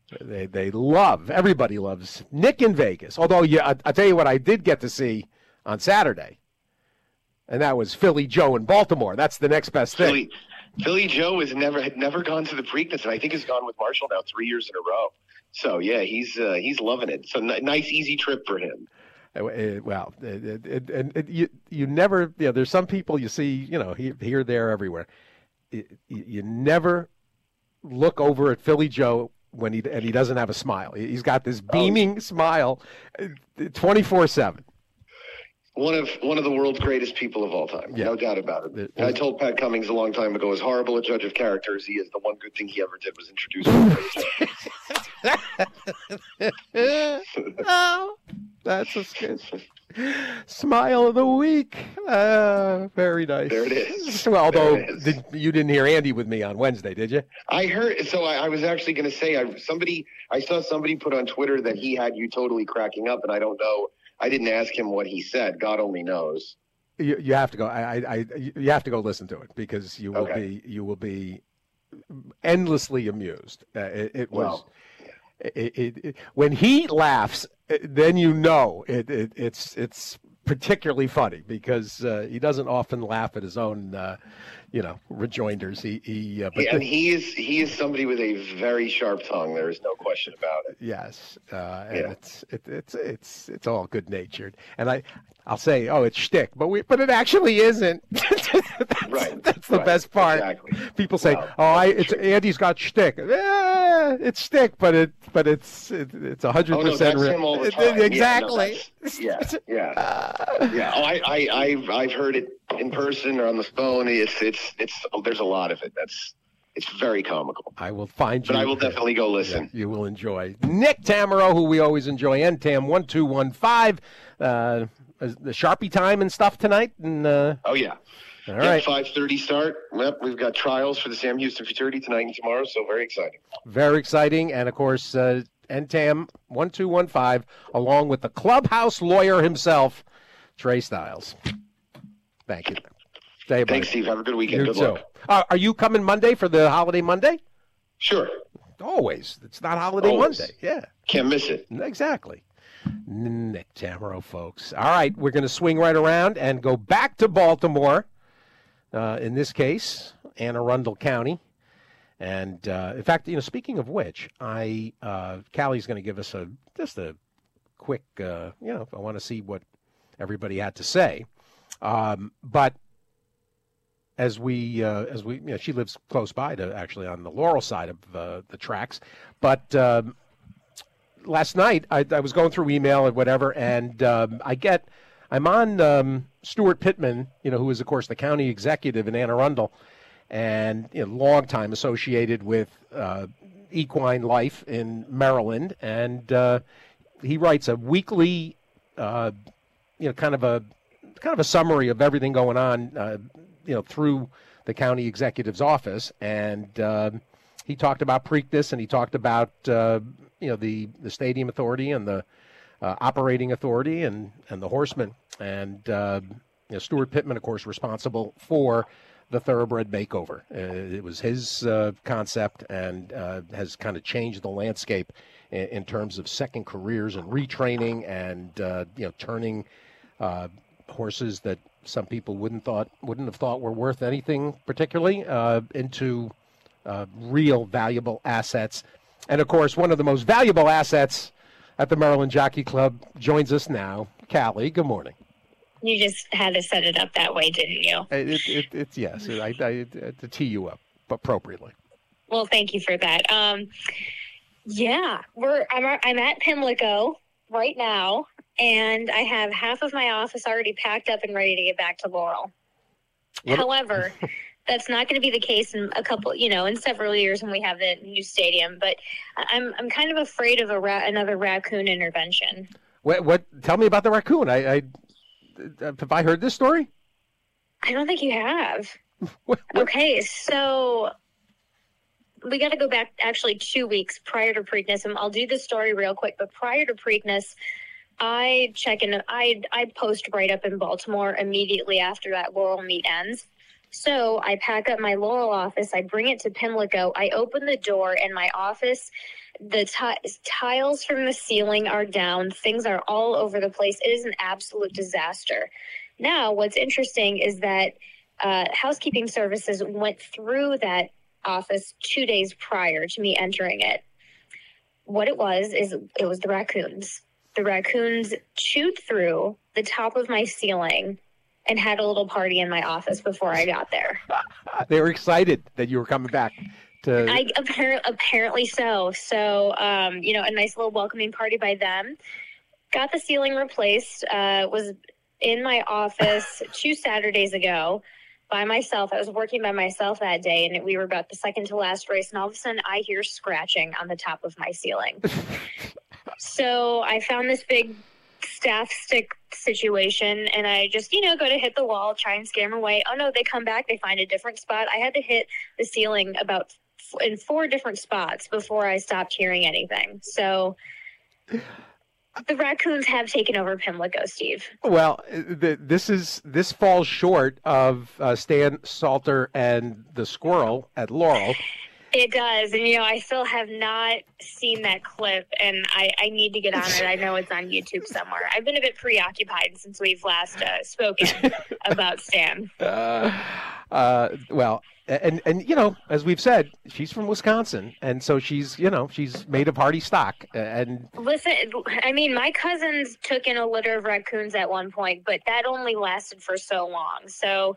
They they love, everybody loves Nick in Vegas. Although, yeah, I, I'll tell you what I did get to see on Saturday, and that was Philly Joe in Baltimore. That's the next best thing. Philly, Philly Joe has never had never gone to the Preakness, and I think has gone with Marshall now three years in a row. So, yeah, he's uh, he's loving it. So, n- nice, easy trip for him. Uh, uh, Well, it, it, it, it, you you never, you know, there's some people you see, you know, here, here there, everywhere. It, you you never look over at Philly Joe when he and he doesn't have a smile. He's got this beaming oh. smile, twenty-four seven. One of one of the world's greatest people of all time, yeah. No doubt about it. it I told Pat Cummings a long time ago, as horrible a judge of character as he is, the one good thing he ever did was introduce him. Oh, that's a good smile of the week. Uh, very nice. There it is. Well, although it is. Did, you didn't hear Andy with me on Wednesday, did you? I heard. So I, I was actually going to say, I somebody I saw somebody put on Twitter that he had you totally cracking up, and I don't know. I didn't ask him what he said. God only knows. You, you have to go. I, I, I, you have to go listen to it because you will okay. be, you will be endlessly amused. Uh, it, it was, well, it, it, it, when he laughs, then you know it, it, it's, it's particularly funny because uh, he doesn't often laugh at his own, uh, you know, rejoinders. He, he, uh, but yeah, and he is, he is somebody with a very sharp tongue. There is no question about it. Yes, uh, and yeah. it's, it, it's, it's, it's all good natured. And I, I'll say, oh, it's shtick, but we, but it actually isn't. that's, right. That's the right. best part. Exactly. People say, well, oh, I, it's Andy's got shtick. Eh, it's shtick, but it, but it's, it, it's a hundred percent real. Him all the time. Exactly. Yeah, no, yeah, yeah. yeah. Oh, I, I, I've, I've heard it in person or on the phone. It's, it's, it's. Oh, there's a lot of it. That's. It's very comical. I will find you. But I will definitely go listen. Yeah, you will enjoy. Nick Tamero, who we always enjoy, N T A M one two one five. Uh, the Sharpie time and stuff tonight. And uh, Oh, yeah. All yep, right. five thirty start. Yep, we've got trials for the Sam Houston Futurity tonight and tomorrow, so very exciting. Very exciting. And, of course, uh, N T A M one two one five, along with the clubhouse lawyer himself, Trey Styles. Thank you. Stay Thanks, Steve. Have a good weekend. You good too. luck. Uh, are you coming Monday for the holiday Monday? Sure. Always. It's not holiday Always. Monday. Yeah. Can't miss it. Exactly. Nick Tamero, folks. All right, we're going to swing right around and go back to Baltimore. Uh, in this case, Anne Arundel County. And, uh, in fact, you know, speaking of which, I uh, Callie's going to give us a just a quick, uh, you know, I want to see what everybody had to say. Um, but as we, uh, as we, you know, she lives close by to actually on the Laurel side of uh, the tracks. But um, last night I, I was going through email and whatever, and um, I get, I'm on um, Stuart Pittman, you know, who is of course the county executive in Anne Arundel, and you know, long time associated with uh, equine life in Maryland, and uh, he writes a weekly, uh, you know, kind of a kind of a summary of everything going on, uh, you know, through the county executive's office, and um, he talked about Preakness, and he talked about uh, you know the the stadium authority and the uh, operating authority and and the horsemen, and uh, you know, Stuart Pittman, of course, responsible for the thoroughbred makeover. Uh, it was his uh, concept, and uh, has kind of changed the landscape in, in terms of second careers and retraining, and uh, you know, turning uh, horses that some people wouldn't thought wouldn't have thought were worth anything particularly uh, into uh, real valuable assets. And of course, one of the most valuable assets at the Maryland Jockey Club joins us now. Callie, good morning. You just had to set it up that way, didn't you? It, it, it's yes, I, I, to tee you up appropriately. Well, thank you for that. Um, yeah, we're I'm I'm at Pimlico right now, and I have half of my office already packed up and ready to get back to Laurel. What? However, that's not going to be the case in a couple, you know, in several years when we have the new stadium. But I'm I'm kind of afraid of a ra- another raccoon intervention. What? What? Tell me about the raccoon. I, I have I heard this story? I don't think you have. what, what? Okay, so we got to go back actually two weeks prior to Preakness, and I'll do the story real quick. But prior to Preakness, I check in. I I post right up in Baltimore immediately after that Laurel meet ends, So I pack up my Laurel office. I bring it to Pimlico. I open the door, and my office, the t- tiles from the ceiling are down. Things are all over the place. It is an absolute disaster. Now, what's interesting is that uh, housekeeping services went through that office two days prior to me entering it. What it was is it was the raccoons. The raccoons chewed through the top of my ceiling and had a little party in my office before I got there. They were excited that you were coming back. To... I apparently apparently so. So, um, you know, a nice little welcoming party by them. Got the ceiling replaced. Uh, was in my office two Saturdays ago by myself. I was working by myself that day, and we were about the second to last race. And all of a sudden, I hear scratching on the top of my ceiling. So I found this big staff stick situation, and I just, you know, go to hit the wall, try and scare them away. Oh no, they come back, they find a different spot. I had to hit the ceiling about f- in four different spots before I stopped hearing anything. So the raccoons have taken over Pimlico, Steve. Well, the, this is this falls short of uh, Stan Salter and the squirrel at Laurel. It does. And, you know, I still have not seen that clip, and I, I need to get on it. I know it's on YouTube somewhere. I've been a bit preoccupied since we've last uh, spoken about Stan. Uh, uh, well, and, and, you know, as we've said, she's from Wisconsin, and so she's, you know, she's made of hardy stock. And listen, I mean, my cousins took in a litter of raccoons at one point, but that only lasted for so long. So...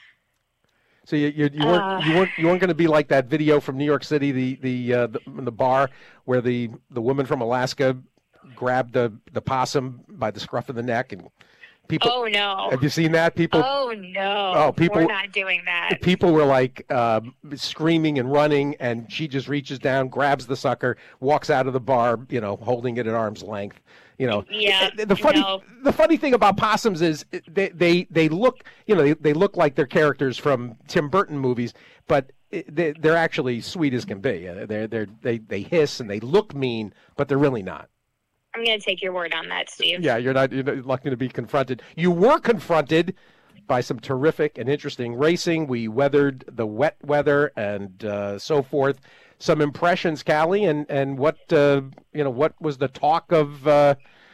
So you you, you weren't uh, you weren't you weren't going to be like that video from New York City, the the uh, the, the bar where the, the woman from Alaska grabbed the, the possum by the scruff of the neck, and people. Oh no! Have you seen that? People. Oh no! Oh, people. We're not doing that. People were like uh, screaming and running, and she just reaches down, grabs the sucker, walks out of the bar, you know, holding it at arm's length. You know, yeah, the funny no. the funny thing about possums is they, they, they look, you know, they, they look like they're characters from Tim Burton movies, but they, they're actually sweet as can be. They're, they're, they they hiss and they look mean, but they're really not. I'm going to take your word on that, Steve. Yeah, you're not you're not going to be confronted. You were confronted by some terrific and interesting racing. We weathered the wet weather and uh, so forth. Some impressions, Callie, and and what uh, you know, what was the talk of uh,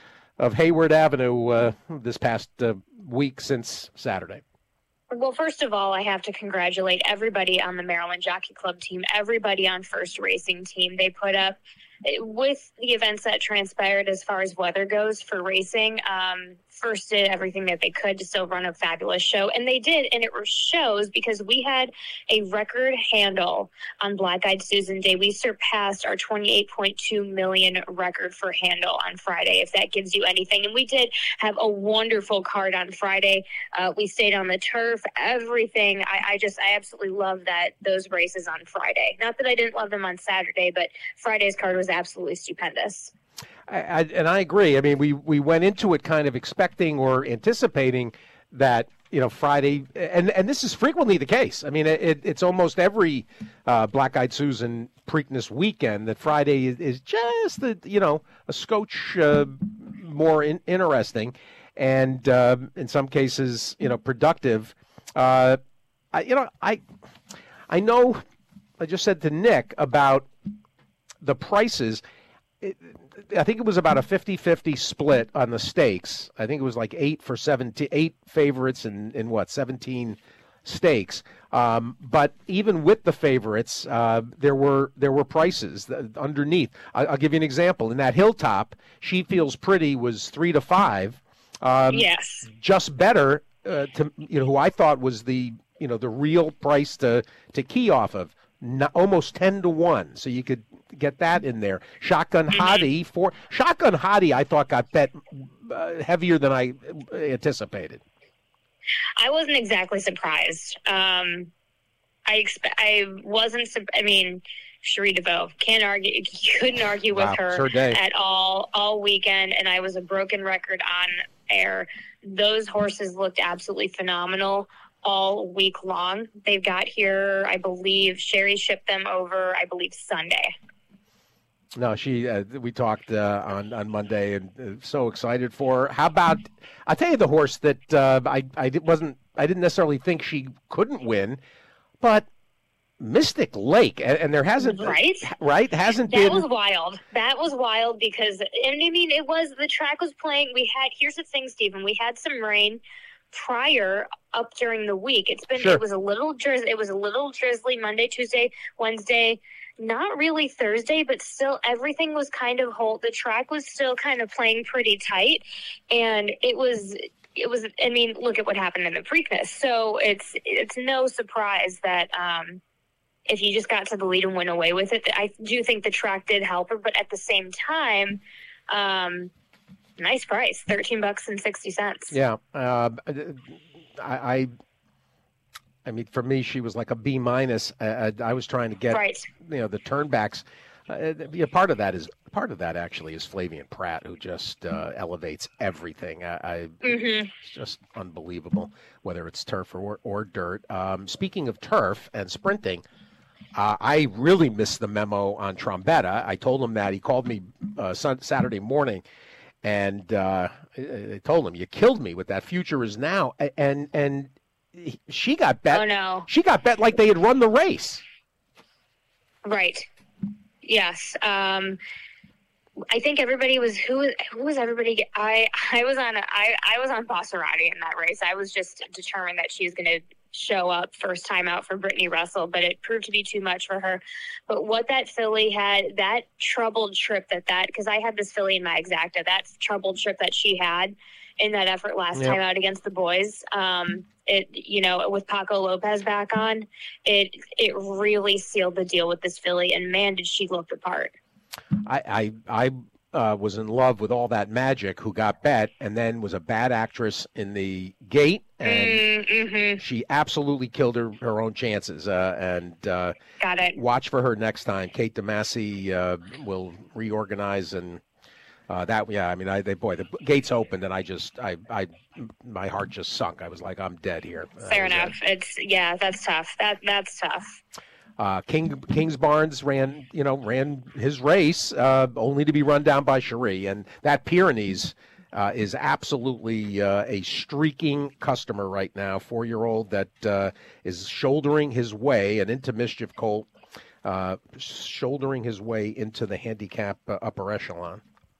of Hayward Avenue uh, this past uh, week since Saturday? Well, first of all, I have to congratulate everybody on the Maryland Jockey Club team, everybody on First Racing Team. They put up, with the events that transpired as far as weather goes for racing, um, First did everything that they could to still run a fabulous show. And they did, and it shows because we had a record handle on Black Eyed Susan Day. We surpassed our twenty-eight point two million record for handle on Friday, if that gives you anything. And we did have a wonderful card on Friday. Uh, we stayed on the turf, everything. I, I just, I absolutely love that those races on Friday. Not that I didn't love them on Saturday, but Friday's card was absolutely stupendous. I, I, and I agree. I mean, we, we went into it kind of expecting or anticipating that, you know, Friday, and, and this is frequently the case. I mean, it, it's almost every uh, Black Eyed Susan Preakness weekend that Friday is, is just, the, you know, a scotch uh, more in, interesting and uh, in some cases, you know, productive. Uh, I, you know, I, I know I just said to Nick about the prices. It, I think it was about a fifty-fifty split on the stakes. I think it was like eight for seventeen, eight favorites in, in what, seventeen stakes. Um, but even with the favorites, uh, there were there were prices underneath. I, I'll give you an example. In that Hilltop, She Feels Pretty was three to five. Um, yes. Just better uh, to you know who I thought was the you know the real price to to key off of. Not, almost ten to one, so you could get that in there. Shotgun Hottie for Shotgun Hottie, I thought got bet uh, heavier than I anticipated. I wasn't exactly surprised. Um, I expect I wasn't. I mean, Cherie DeVoe can't argue. Couldn't argue with wow, her her at all all weekend, and I was a broken record on air. Those horses looked absolutely phenomenal all week long. They've got here, I believe, Sherry shipped them over, I believe, Sunday. No, she. Uh, we talked uh, on on Monday, and uh, so excited for her. How about? I'll tell you the horse that uh, I I wasn't I didn't necessarily think she couldn't win, but Mystic Lake, and, and there hasn't right, right, hasn't that been. That was wild. That was wild because, and I mean, it was the track was playing. We had here's the thing, Stephen. We had some rain prior up during the week. It's been Sure. it was a little drizzly. It was a little drizzly Monday, Tuesday, Wednesday. Not really Thursday, but still everything was kind of hold. The track was still kind of playing pretty tight, and it was. It was. I mean, look at what happened in the Preakness. So it's it's no surprise that. Um, If you just got to the lead and went away with it, I do think the track did help her. But at the same time, um, nice price, thirteen bucks and sixty cents. Yeah, uh, I, I, I mean, for me, she was like a B minus. I, I, I was trying to get, right. you know, the turnbacks. Uh, yeah, part of that is part of that actually is Flavien Prat, who just uh, elevates everything. I, I mm-hmm. It's just unbelievable, whether it's turf or or dirt. Um, speaking of turf and sprinting. Uh, I really missed the memo on Trombetta. I told him that. He called me uh, sun- Saturday morning, and uh, I told him, "You killed me with that Future Is Now." And and he, she got bet. Oh no! She got bet like they had run the race. Right. Yes. Um, I think everybody was who who was everybody. I I was on a, I I was on Basarati in that race. I was just determined that she was going to show up first time out for Brittany Russell, but it proved to be too much for her. But what that filly had, that troubled trip that that, because I had this filly in my Exacta, that troubled trip that she had in that effort last Yep. time out against the boys, um, it, you know, with Paco Lopez back on, it, it really sealed the deal with this filly, and man, did she look the part. I I, I uh, was in love with All That Magic, who got bet and then was a bad actress in the gate. And mm-hmm. she absolutely killed her, her own chances. Uh, and uh, Got it. Watch for her next time. Kate DeMasi uh, will reorganize, and uh, that. Yeah, I mean, I they boy, the gates opened, and I just, I, I, my heart just sunk. I was like, I'm dead here. Fair was, enough. Uh, it's yeah, that's tough. That that's tough. Uh, King Kings Barnes ran, you know, ran his race uh, only to be run down by Cherie, and that Pyrenees. Uh, is absolutely uh, a streaking customer right now, four-year-old that uh, is shouldering his way, an into mischief colt, uh, shouldering his way into the handicap uh, upper echelon.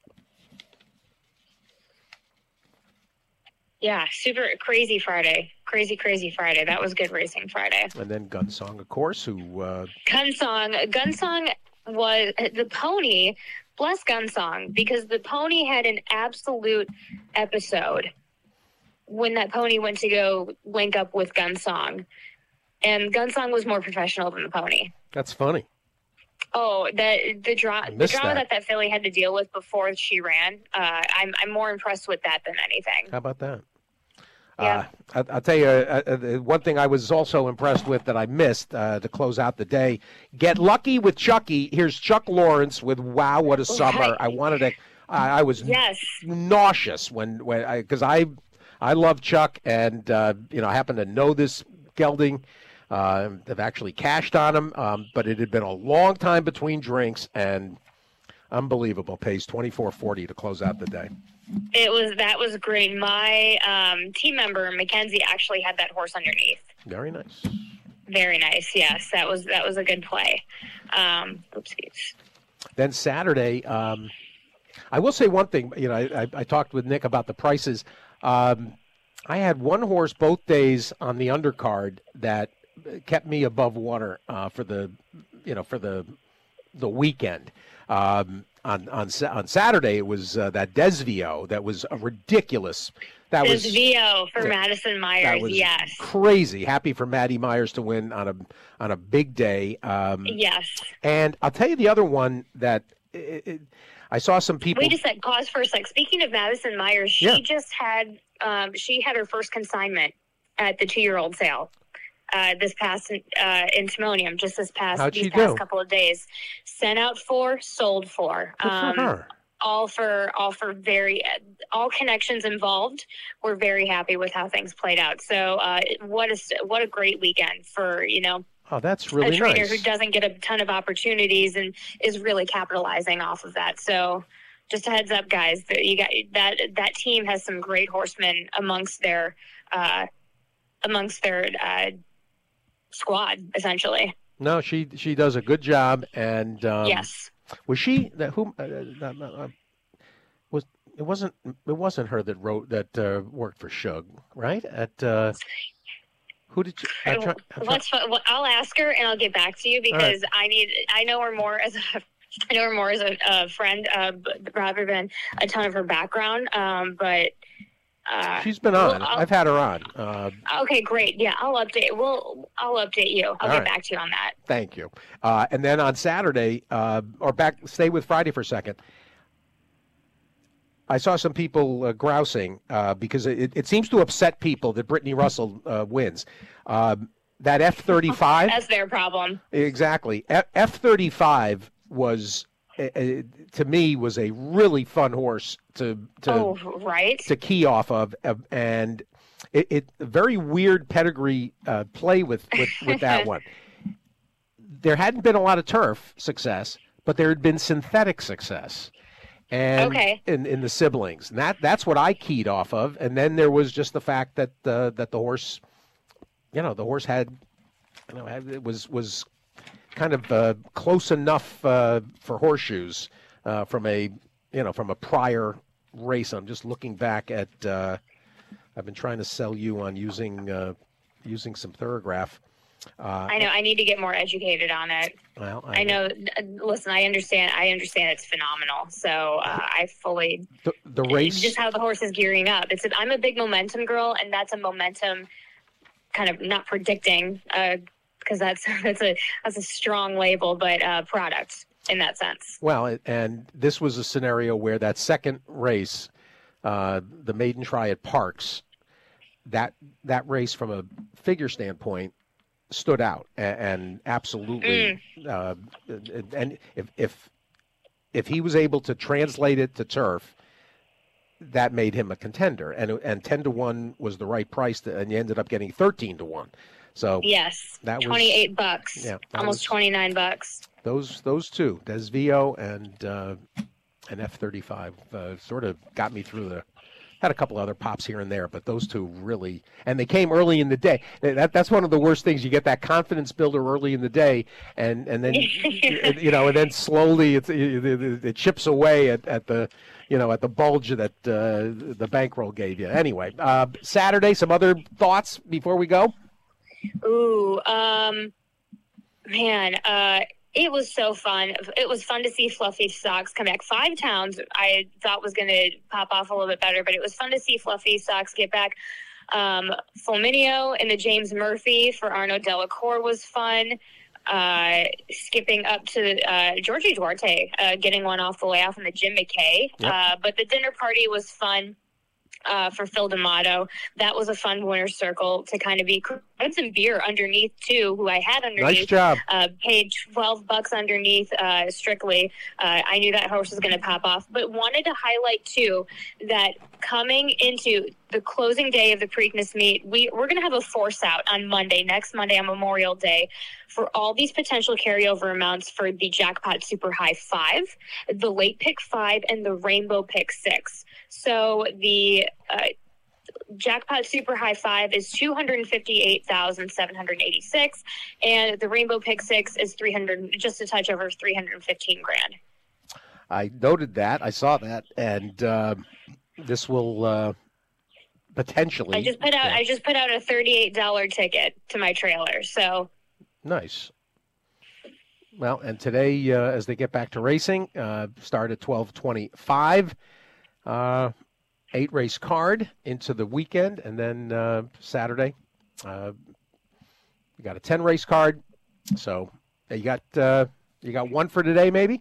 Yeah, super crazy Friday. Crazy, crazy Friday. That was good racing Friday. And then Gunsong, of course, who... Uh... Gunsong. Gunsong was the pony... Bless Gunsong, because the pony had an absolute episode when that pony went to go link up with Gunsong. And Gunsong was more professional than the pony. That's funny. Oh, the the, dra- the drama that. that that filly had to deal with before she ran, uh, I'm I'm more impressed with that than anything. How about that? Yeah. Uh, I, I'll tell you, uh, uh, one thing I was also impressed with that I missed uh, to close out the day, Get Lucky with Chucky. Here's Chuck Lawrence with Wow, What a Summer. Right. I wanted to, I, I was Yes. nauseous when, when I, because I, I love Chuck, and, uh, you know, I happen to know this gelding. Uh, I've actually cashed on him, um, but it had been a long time between drinks, and unbelievable. Pays twenty-four forty to close out the day. It was that was great. My um, team member Mackenzie actually had that horse underneath. Very nice. Very nice. Yes, that was that was a good play. Um, oopsies. Then Saturday, um, I will say one thing. You know, I, I, I talked with Nick about the prices. Um, I had one horse both days on the undercard that kept me above water uh, for the, you know, for the the weekend. Um, on on on Saturday, it was uh, that Desvio that was a ridiculous. That was Desvio for yeah, Madison Myers. that was Yes. Crazy. Happy for Maddie Myers to win on a on a big day. Um, Yes. And I'll tell you the other one that it, it, I saw some people. Wait a sec. Pause for a sec. Speaking of Madison Myers, she Yeah. just had um, she had her first consignment at the two-year-old sale. Uh, this past uh, in Timonium, just this past How'd these she past do? couple of days, sent out four, sold four. Good for her. All for all for very all connections involved. We're very happy with how things played out. So uh, what a what a great weekend for you know Oh, that's really a trainer nice. who doesn't get a ton of opportunities and is really capitalizing off of that. So just a heads up, guys, that you got that that team has some great horsemen amongst their. Uh, amongst their uh, squad, essentially. No, she she does a good job, and um, yes. Was she that who uh, uh, uh, was it wasn't it wasn't her that wrote that uh, worked for Shug, right? At uh, who did you? I'm try, I'm Let's. Well, I'll ask her and I'll get back to you because right. I need. I know her more as a. I know her more as a, a friend, uh, rather than a ton of her background. Um, but. Uh, She's been on. Well, I've had her on. Uh, okay, great. Yeah, I'll update. We'll, I'll update you. I'll get right. back to you on that. Thank you. Uh, and then on Saturday, uh, or back, stay with Friday for a second. I saw some people uh, grousing uh, because it, it seems to upset people that Brittany Russell uh, wins. Um, that F thirty-five. That's their problem. Exactly. F thirty-five was. Uh, to me, was a really fun horse to to oh, right. to key off of, uh, and it, it very weird pedigree uh, play with, with, with that one. There hadn't been a lot of turf success, but there had been synthetic success, and okay. in in the siblings, and that that's what I keyed off of. And then there was just the fact that uh, that the horse, you know, the horse had, you know, had, it was was. kind of uh, close enough uh, for horseshoes uh, from a you know from a prior race. I'm just looking back at. Uh, I've been trying to sell you on using uh, using some Thorograph. Uh, I know I need to get more educated on it. Well, I, I know. Listen, I understand. I understand it's phenomenal. So uh, I fully the, the race, just how the horse is gearing up. It's. A, I'm a big momentum girl, and that's a momentum kind of not predicting. Uh, because that's that's a that's a strong label, but uh, product in that sense. Well, and this was a scenario where that second race, uh, the maiden try at Parks, that that race from a figure standpoint stood out and, and absolutely. Mm. Uh, and if if if he was able to translate it to turf, that made him a contender, and and ten to one was the right price, to, and you ended up getting thirteen to one. So yes, that was twenty-eight bucks. Yeah, almost was, twenty-nine bucks. Those those two, Desvio and uh, and F thirty-five, uh, sort of got me through the. Had a couple other pops here and there, but those two really, and they came early in the day. That that's one of the worst things. You get that confidence builder early in the day, and and then you know, and then slowly it it, it chips away at, at the you know at the bulge that uh, the bankroll gave you. Anyway, uh, Saturday. Some other thoughts before we go. Ooh, um, man, uh, it was so fun. It was fun to see Fluffy Socks come back. Five Towns I thought was going to pop off a little bit better, but it was fun to see Fluffy Socks get back. Um, Fulminio and the James Murphy for Arnaud Delacour was fun. Uh, skipping up to uh, Georgie Duarte, uh, getting one off the way off in the Jim McKay. Yep. Uh, but the dinner party was fun. Uh, for Phil D'Amato. That was a fun winner's circle to kind of be. I had some beer underneath too, who I had underneath. Nice job. Uh, paid twelve bucks underneath uh, strictly. Uh, I knew that horse was going to pop off, but wanted to highlight too that coming into the closing day of the Preakness meet, we, we're going to have a force out on Monday, next Monday on Memorial Day, for all these potential carryover amounts for the Jackpot Super High five, the Late Pick five, and the Rainbow Pick six. So the uh, Jackpot Super High five is two hundred fifty-eight thousand seven hundred eighty-six, and the Rainbow Pick six is three hundred, just a touch over three hundred fifteen grand. I noted that. I saw that, and uh, this will uh, potentially. I just put out. Yeah. I just put out a thirty-eight dollar ticket to my trailer. So nice. Well, and today, uh, as they get back to racing, uh, start at twelve twenty-five. Uh, eight race card into the weekend, and then uh, Saturday, uh, you got a ten race card. So you got uh, you got one for today, maybe.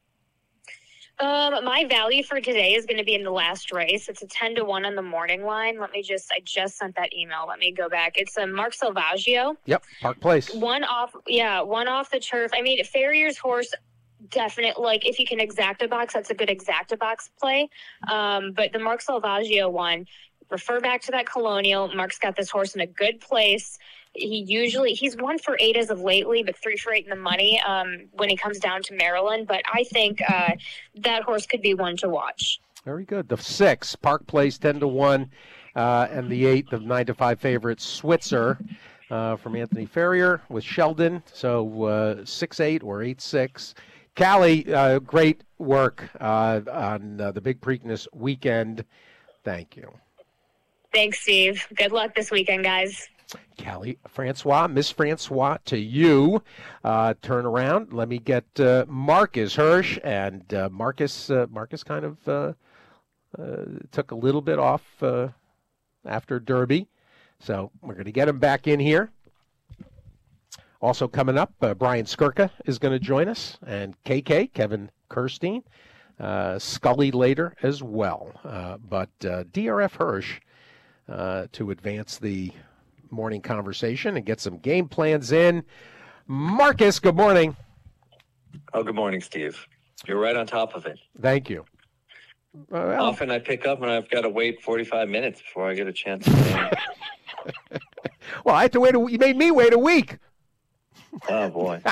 Um, my value for today is going to be in the last race. It's a ten to one on the morning line. Let me just, I just sent that email. Let me go back. It's a Mark Salvaggio. Yep. Park Place. One off. Yeah. One off the turf. I mean, Farrier's horse, definitely, like if you can exacta box, that's a good exacta box play. Um, but the Mark Salvaggio one, refer back to that Colonial. Mark's got this horse in a good place. He usually, he's one for eight as of lately, but three for eight in the money um, when he comes down to Maryland. But I think uh, that horse could be one to watch. Very good. The six, Park Place, ten to one. Uh, and the eight, the nine to five favorite, Switzer, uh, from Anthony Ferrier with Sheldon. So uh, six eight or eight six. Callie, uh, great work uh, on uh, the Big Preakness weekend. Thank you. Thanks, Steve. Good luck this weekend, guys. Callie Francois, Miss Francois, to you. Uh, turn around. Let me get uh, Marcus Hirsch. And uh, Marcus uh, Marcus kind of uh, uh, took a little bit off uh, after Derby. So we're going to get him back in here. Also coming up, uh, Brian Skirka is going to join us. And K K, Kevin Kirstein. Uh, Scully later as well. Uh, but uh, D R F Hirsch uh, to advance the morning conversation and get some game plans in. Marcus, good morning. Oh, good morning, Steve. You're right on top of it. Thank you. Uh, well, Often I pick up and I've got to wait forty-five minutes before I get a chance to well, I had to wait. A, you made me wait a week. Oh, boy.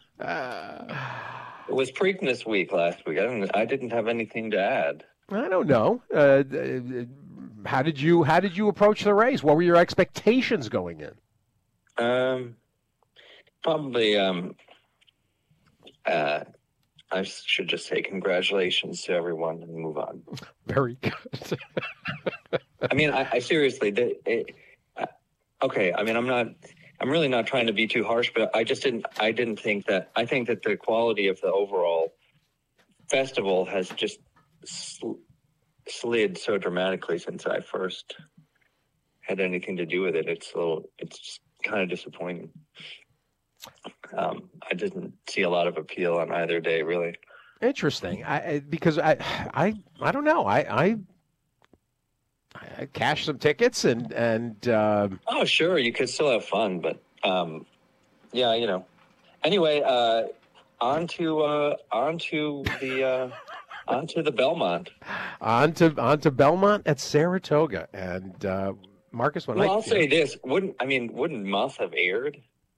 It was Preakness week last week. I didn't, I didn't have anything to add. I don't know. Uh, how did you How did you approach the race? What were your expectations going in? Um, probably. Um, uh, I should just say congratulations to everyone and move on. Very good. I mean, I, I seriously did. It, uh, okay. I mean, I'm not. I'm really not trying to be too harsh, but I just didn't. I didn't think that. I think that the quality of the overall festival has just sl- slid so dramatically since I first had anything to do with it. It's a little. It's just kind of disappointing. Um, I didn't see a lot of appeal on either day, really. Interesting. I because I I I don't know. I I, I cashed some tickets and and. Um... Oh, sure, you could still have fun, but um, yeah, you know. Anyway, uh, on to uh, on to the uh, on to the Belmont. On to on to Belmont at Saratoga, and uh, Marcus. When well, I, I'll say this: wouldn't I mean? Wouldn't Muff have aired?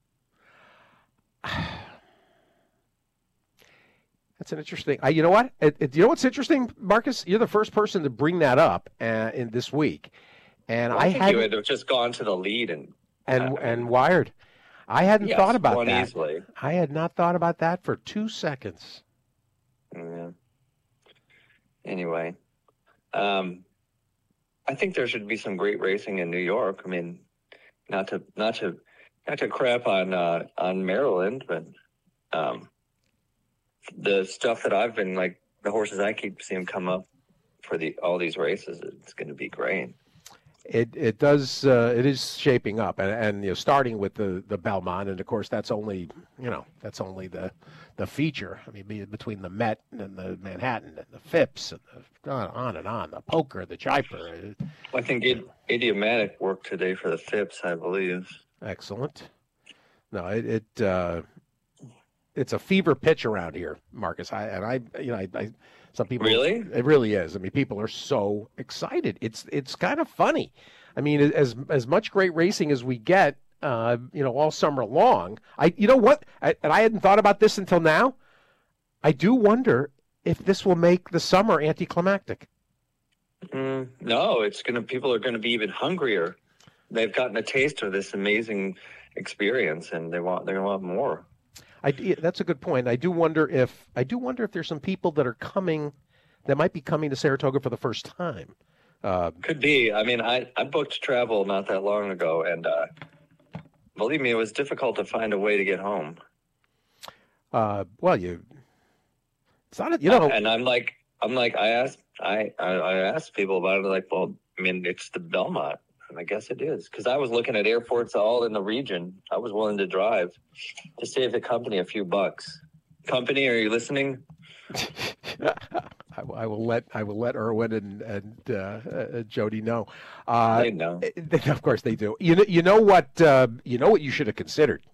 That's an interesting. I, you know what? It, it, you know what's interesting, Marcus? You're the first person to bring that up uh, in this week, and well, I, I think had you would have just gone to the lead and and uh, and Wired. I hadn't yes, thought about one that. Easily. I had not thought about that for two seconds. Yeah. Anyway, um, I think there should be some great racing in New York. I mean, not to not to not to crap on uh, on Maryland, but um, the stuff that I've been like the horses I keep seeing come up for the all these races, it's going to be great. It it does uh, it is shaping up, and, and you know, starting with the, the Belmont, and of course that's only you know that's only the the feature. I mean, be, between the Met and the Manhattan and the Phipps and the, on, on and on, the Poker, the Jaipur. I think it, Idiomatic worked today for the Phipps, I believe. Excellent. No, it, it uh, it's a fever pitch around here, Marcus. I and I you know I. I Some people really, it really is. I mean, people are so excited. It's it's kind of funny. I mean, as as much great racing as we get, uh, you know, all summer long. I, you know what? I, and I hadn't thought about this until now. I do wonder if this will make the summer anticlimactic. Mm, no, it's gonna. People are gonna be even hungrier. They've gotten a taste of this amazing experience, and they want they want more. I, that's a good point. I do wonder if I do wonder if there's some people that are coming, that might be coming to Saratoga for the first time. Uh, Could be. I mean, I, I booked travel not that long ago, and uh, believe me, it was difficult to find a way to get home. Uh, well, you, it's not. You know, and I'm like, I'm like, I asked, I, I, I asked people about it. Like, well, I mean, it's the Belmont. And I guess it is, because I was looking at airports all in the region. I was willing to drive to save the company a few bucks. Company, are you listening? I, I will let I will let Erwin and and uh, uh, Jody know. Uh, they know. Of course they do. You know. You know what? Uh, you know what you should have considered.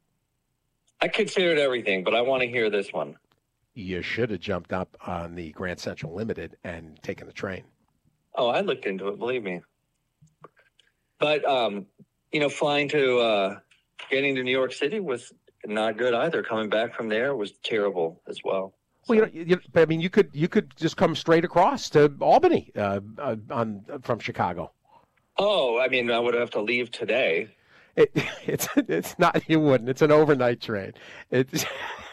I considered everything, but I want to hear this one. You should have jumped up on the Grand Central Limited and taken the train. Oh, I looked into it. Believe me. But, um, you know, flying to, uh, getting to New York City was not good either. Coming back from there was terrible as well. So. Well, you know, you, I mean, you could you could just come straight across to Albany uh, uh, on from Chicago. Oh, I mean, I would have to leave today. It, it's it's not. You wouldn't. It's an overnight train. It's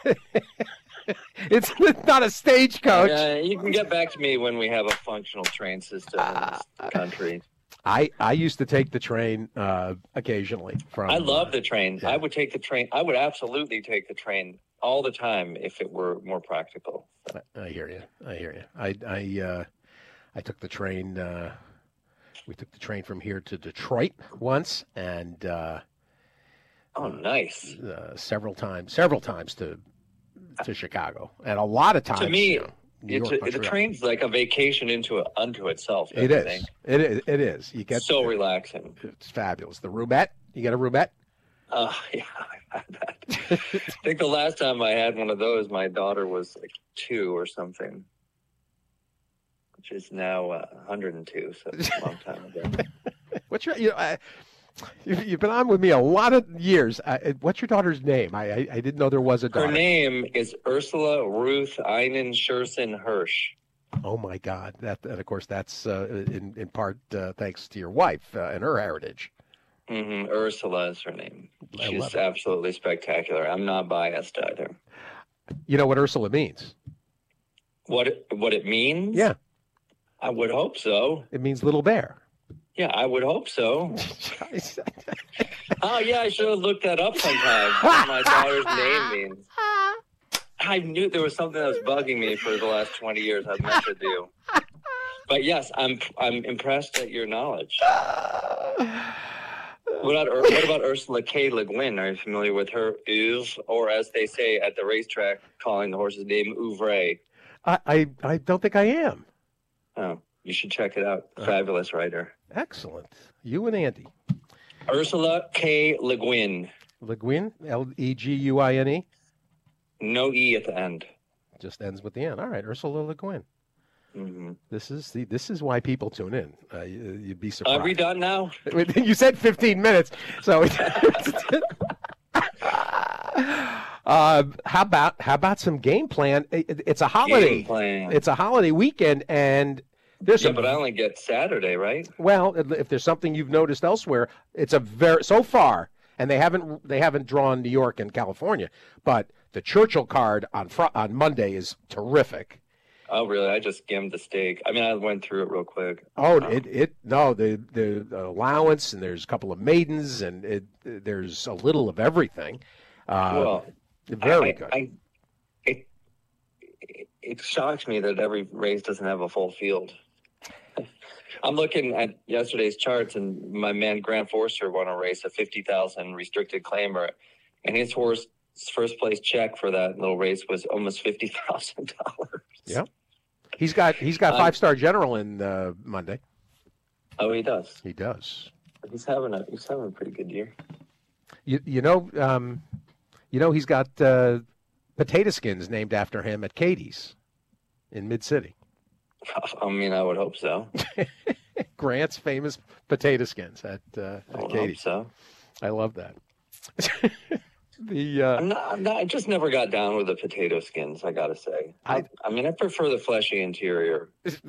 it's not a stagecoach. Uh, you can get back to me when we have a functional train system in this country. I, I used to take the train uh, occasionally. From I love uh, the train. yeah. I would take the train. I would absolutely take the train all the time if it were more practical. I, I hear you. I hear you. I I uh, I took the train. Uh, we took the train from here to Detroit once, and uh, Oh, nice. uh, several times, several times to to Chicago, and a lot of times To me, you know, New It's York, a, the Montreal. train's like a vacation into it, unto itself. It don't you is. think? It is. It is. You get So relaxing. It's fabulous. The roulette. You get a roulette. Oh, yeah, I've had that. I think the last time I had one of those, my daughter was like two or something, which is now uh, one hundred two, so it's a long time ago. What's your? You know, I, you've, you've been on with me a lot of years. I, what's your daughter's name? I, I I didn't know there was a daughter. Her name is Ursula Ruth Einen Scherson Hirsch. Oh my God! That and of course that's uh, in in part uh, thanks to your wife uh, and her heritage. Mm-hmm. Ursula is her name. I love She's it. absolutely spectacular. I'm not biased either. You know what Ursula means? What it, what it means? Yeah, I would hope so. it means little bear. Yeah, I would hope so. Oh, yeah, I should have looked that up sometime. What my daughter's name means. I knew there was something that was bugging me for the last twenty years. I meant to do. But yes, I'm I'm impressed at your knowledge. What about, Ur- what about Ursula K. Le Guin? Are you familiar with her? Is, or as they say at the racetrack, calling the horse's name Ouvray. I, I I don't think I am. Oh, you should check it out. Fabulous writer. Excellent. You and Andy. Ursula K. Le Guin. Le Guin, L E G U I N E. No E at the end. Just ends with the N. All right, Ursula Le Guin. Mm-hmm. This is the this is why people tune in. Uh, you, you'd be surprised. Are we done now? You said fifteen minutes, so. It's, uh, how about how about some game plan? It, it's a holiday. Game plan. It's a holiday weekend, and there's Yeah, some. but I only get Saturday, right? Well, if there's something you've noticed elsewhere, it's a very so far, and they haven't they haven't drawn New York and California, but the Churchill card on fr- on Monday is terrific. Oh, really? I just skimmed the stake. I mean, I went through it real quick. Oh, Um, it it no the the allowance, and there's a couple of maidens, and it there's a little of everything. Uh, well, very I, good. I, it, it it shocks me that every race doesn't have a full field. I'm looking at yesterday's charts, and my man Grant Forster won a race, a fifty thousand restricted claimer, and his horse. His first place check for that little race was almost fifty thousand dollars. Yeah, he's got he's got Um, five star general in uh, Monday. Oh, he does. He does. He's having a he's having a pretty good year. You you know um, you know he's got uh, potato skins named after him at Katie's in Mid City. I mean, I would hope so. Grant's famous potato skins at, uh, I at would hope Katie's. so. I love that. the uh, I'm not, I'm not. I just never got down with the potato skins. I gotta say. I. I- I mean, I prefer the fleshy interior.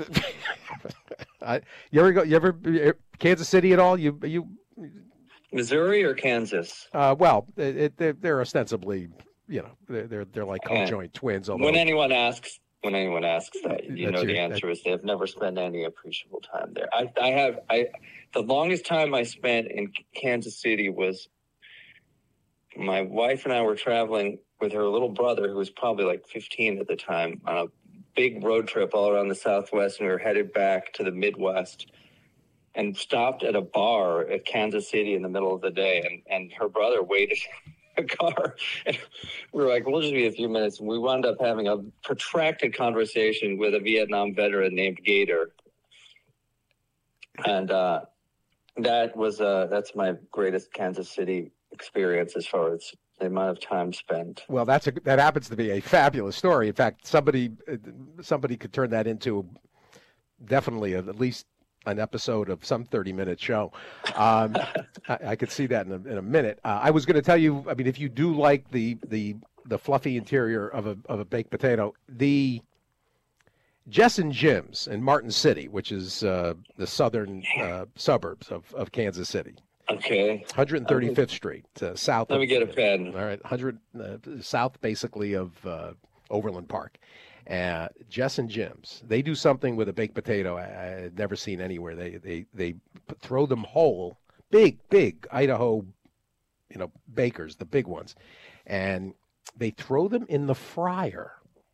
I, you ever go? You ever Kansas City at all? You you Missouri or Kansas? uh, well, it, it, they're, they're ostensibly, you know, they're they're, they're like Yeah. conjoined twins. Although When anyone asks, when anyone asks that, you That's know your- the answer is they've never spent any appreciable time there. I. I have. I. The longest time I spent in Kansas City was. My wife and I were traveling with her little brother, who was probably like fifteen at the time, on a big road trip all around the Southwest, and we were headed back to the Midwest and stopped at a bar at Kansas City in the middle of the day. And, and her brother waited in the car. And we were like, we'll just be a few minutes. And we wound up having a protracted conversation with a Vietnam veteran named Gator. And uh, that was uh, that's my greatest Kansas City experience as far as the amount of time spent. well, that's a that happens to be a fabulous story. In fact, somebody uh, somebody could turn that into definitely a, at least an episode of some thirty minute show. Um, I, I could see that in a, in a minute. Uh, I was going to tell you. I mean, if you do like the the the fluffy interior of a of a baked potato, the Jess and Jim's in Martin City, which is uh, the southern uh, suburbs of, of Kansas City. Okay. one hundred thirty-fifth Street, uh, south. Let of, me get a pen. All right, one hundred uh, south, basically of uh, Overland Park. Uh, Jess and Jim's. They do something with a baked potato I, I had never seen anywhere. They they they p- throw them whole, big big Idaho, you know, bakers, the big ones, and they throw them in the fryer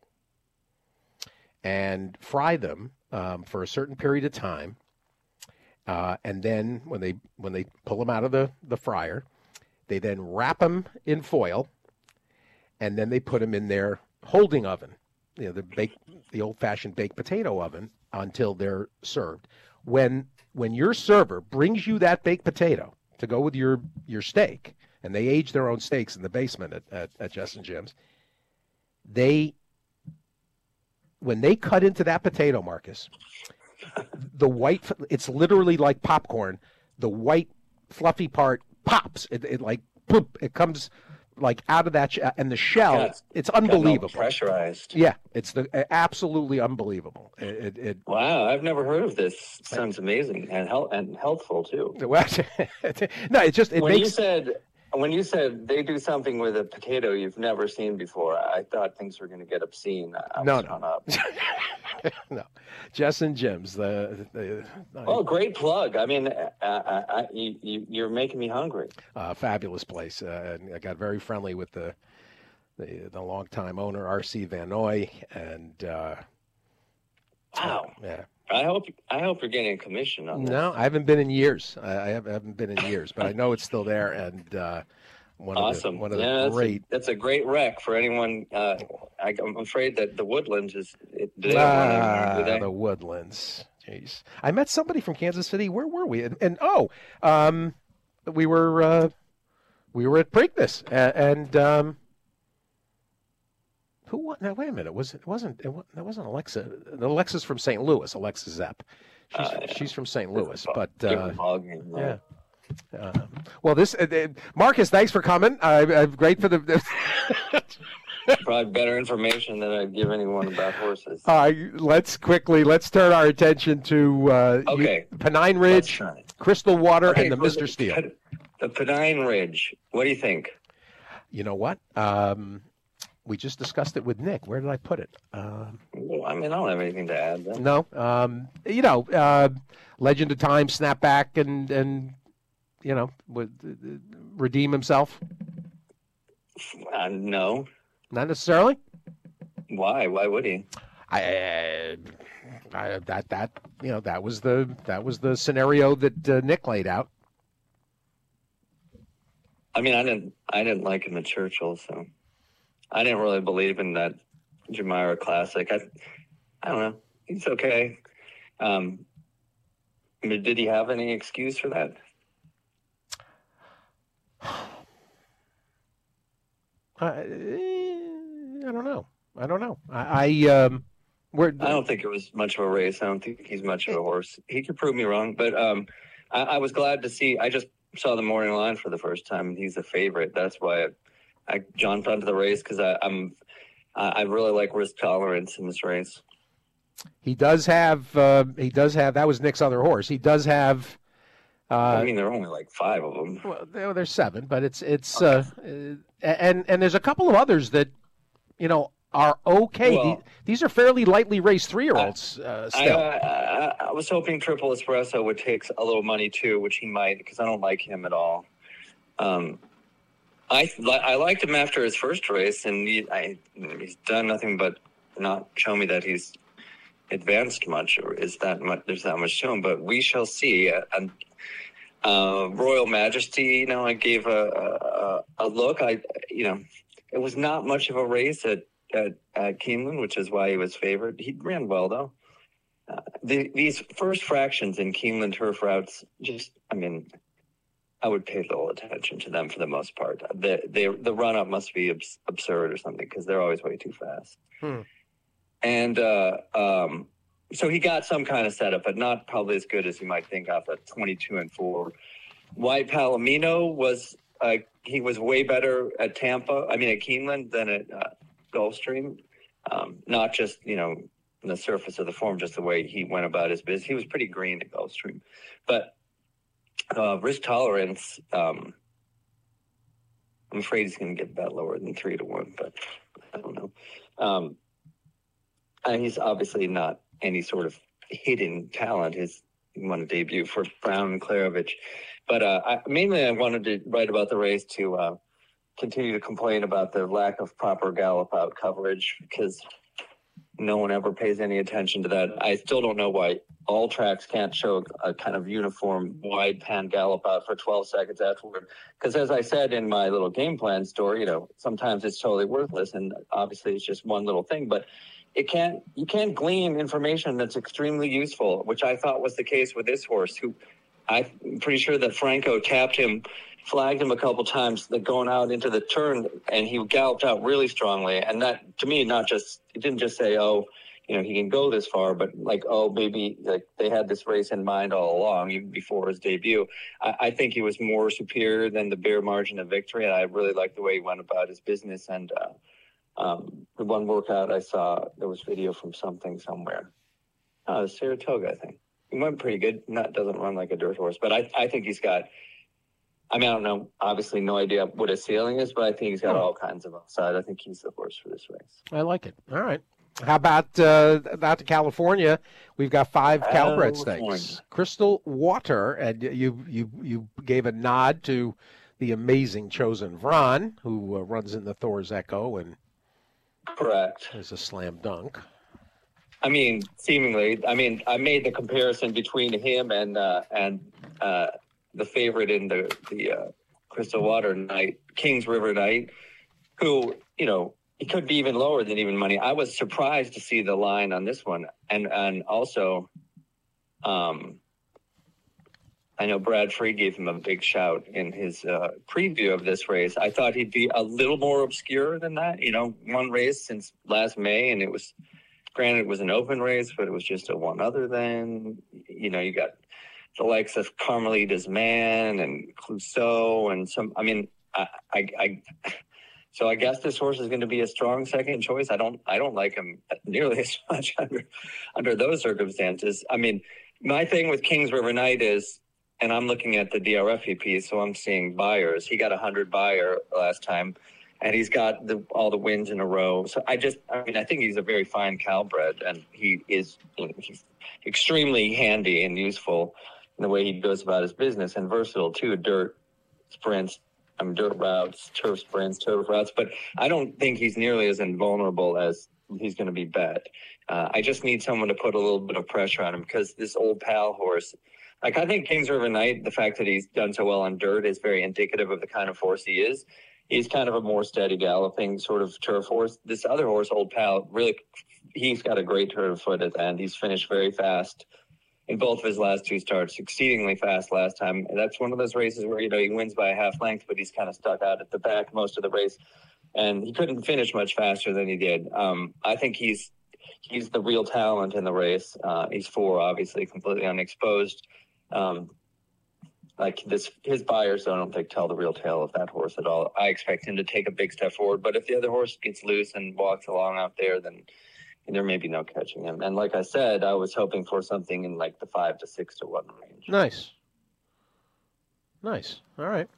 and fry them um, for a certain period of time. Uh, and then when they when they pull them out of the, the fryer, they then wrap them in foil, and then they put them in their holding oven, you know, the bake the old-fashioned baked potato oven, until they're served. When when your server brings you that baked potato to go with your your steak, and they age their own steaks in the basement at, at, at Jess and Jim's, they when they cut into that potato, Marcus, the white, it's literally like popcorn. The white fluffy part pops. It, it like, poop, it comes like out of that, sh- and the shell, Yeah, it's it's unbelievable. Pressurized. Yeah, it's the absolutely unbelievable. It, it, it Wow, I've never heard of this. Sounds amazing and health and healthful too. well, no, it's just it when makes. you said when you said they do something with a potato you've never seen before, I thought things were going to get obscene. I No, was no. hung up. no, Jess and Jim's. The, the Oh, great plug! I mean, uh, I, I, you, you, you're making me hungry. uh, fabulous place. Uh, and I got very friendly with the the, the longtime owner, R C Van Noy, and uh, Wow. yeah. I hope I hope you're getting a commission on this. No, I haven't been in years. I, I haven't, haven't been in years, but I know it's still there. And uh, one Awesome. of the, one of yeah, the that's, great. a, that's a great rec for anyone. Uh, I, I'm afraid that the Woodlands is. It, do they have one in Ah, there? Do they? the Woodlands. Jeez, I met somebody from Kansas City. Where were we? And, and oh, um, we were uh, we were at Preakness, and, and um, who? wa- Now wait a minute. Was it wasn't it, wa- that wasn't Alexa? Alexa's from Saint Louis. Alexa Zepp. She's Uh, yeah. she's from Saint Louis, but Different uh, ballgame, yeah. right? Um, well, this uh, uh, Marcus, thanks for coming. I, I'm great for the. Probably better information than I'd give anyone about horses. Uh, let's quickly let's turn our attention to uh, you- Okay. Pennine Let's Ridge, try it. Crystal Water, Okay, and the for Mister Steel. Pen- The Pennine Ridge. What do you think? You know what? Um, we just discussed it with Nick. Where did I put it? Um, Well, I mean, I don't have anything to add. Then. no, um, you know, uh, Legend of Time, snap back and and you know, would, uh, redeem himself. Uh, no. Not necessarily. Why? Why would he? I, uh, I that that you know that was the that was the scenario that uh, Nick laid out. I mean, I didn't. I didn't like him at Churchill, so I didn't really believe in that Jumeirah Classic. I, I don't know. He's okay. Um, I mean, did he have any excuse for that? I, I don't know. I don't know. I, I um, where I don't think it was much of a race. I don't think he's much of a horse. He could prove me wrong, but um, I, I was glad to see. I just saw the morning line for the first time, and he's a favorite. That's why I, I jumped onto the race because I'm. I, I really like risk tolerance in this race. he does have. Uh, he does have. That was Nick's other horse. He does have. Uh, I mean, there are only like five of them. well, there, there's seven, but it's it's uh, uh, and and there's a couple of others that, you know, are okay. Well, The- these are fairly lightly raced three-year-olds uh, I, still. I, I was hoping Triple Espresso would take a little money too, which he might, because I don't like him at all. Um, I I liked him after his first race, and he, I, he's done nothing but not show me that he's advanced much, or is that much? There's that much to him, but we shall see. Uh, and uh, Royal Majesty, you know, I gave a, a a look. I you know, it was not much of a race at at, at Keeneland, which is why he was favored. He ran well though. Uh, the, these first fractions in Keeneland turf routes, just, I mean, I would pay little attention to them for the most part. The the, the run up must be abs- absurd or something because they're always way too fast. Hmm. And uh, um, so he got some kind of setup, but not probably as good as you might think off at twenty-two and four. White Palomino was uh, he was way better at Tampa. I mean at Keeneland than at uh, Gulfstream. Um, not just you know on the surface of the form, just the way he went about his business. He was pretty green at Gulfstream. But uh, risk tolerance, um, I'm afraid he's going to get that lower than three to one, but I don't know. Um, and he's obviously not any sort of hidden talent. His he won a debut for Brown and Klarovich. But uh, I, mainly I wanted to write about the race to uh, continue to complain about the lack of proper gallop out coverage, because no one ever pays any attention to that. I still don't know why all tracks can't show a kind of uniform wide pan gallop out for twelve seconds afterward. Because as I said in my little game plan story, you know, sometimes it's totally worthless, and obviously it's just one little thing, but it can't, you can't glean information that's extremely useful, which I thought was the case with this horse, who I'm pretty sure that Franco tapped him, flagged him a couple times, like going out into the turn, and he galloped out really strongly. And that, to me, not just, it didn't just say, oh, you know, he can go this far, but like, oh, maybe like they had this race in mind all along, even before his debut. I, I think he was more superior than the bare margin of victory, and I really liked the way he went about his business. And uh, um, the one workout I saw, there was video from something somewhere. Uh, Saratoga, I think. He went pretty good. Not doesn't run like a dirt horse, but I, I think he's got, I mean, I don't know, obviously no idea what his ceiling is, but I think he's got all kinds of upside. I think he's the horse for this race. I like it. All right. How about uh, about to California? We've got five Calbred stakes. Crystal Water, and you you you gave a nod to the amazing Chosen Vron, who uh, runs in the Thor's Echo and correct is a slam dunk. I mean, seemingly. I mean, I made the comparison between him and uh, and uh, the favorite in the the uh, Crystal Water Knight, Kings River Knight, who, you know, he could be even lower than even money. I was surprised to see the line on this one, and and also, um, I know Brad Free gave him a big shout in his uh, preview of this race. I thought he'd be a little more obscure than that. You know, one race since last May, and it was. Granted, it was an open race, but it was just a one other than. You know, you got the likes of Carmelita's Man and Clouseau and some. I mean, I, I, I so I guess this horse is going to be a strong second choice. I don't, I don't like him nearly as much under under those circumstances. I mean, my thing with Kings River Knight is, and I'm looking at the D R F E P, so I'm seeing buyers. He got a hundred buyer last time. And he's got the, all the wins in a row. So I just, I mean, I think he's a very fine Calbred, and he is you know, he's extremely handy and useful in the way he goes about his business, and versatile too. Dirt sprints, I mean, dirt routes, turf sprints, turf routes. But I don't think he's nearly as invulnerable as he's going to be bet. Uh, I just need someone to put a little bit of pressure on him, because this old pal horse, like I think Kings River Knight, the fact that he's done so well on dirt is very indicative of the kind of horse he is. He's kind of a more steady galloping sort of turf horse. This other horse, Old Pal, really, he's got a great turn of foot at the end. He's finished very fast in both of his last two starts, exceedingly fast last time. And that's one of those races where, you know, he wins by a half length, but he's kind of stuck out at the back most of the race. And he couldn't finish much faster than he did. Um, I think he's he's the real talent in the race. Uh, he's four, obviously, completely unexposed. Um, Like this, his buyers, I don't think, tell the real tale of that horse at all. I expect him to take a big step forward, but if the other horse gets loose and walks along out there, then there may be no catching him. And like I said, I was hoping for something in like the five to six to one range. Nice, nice. All right.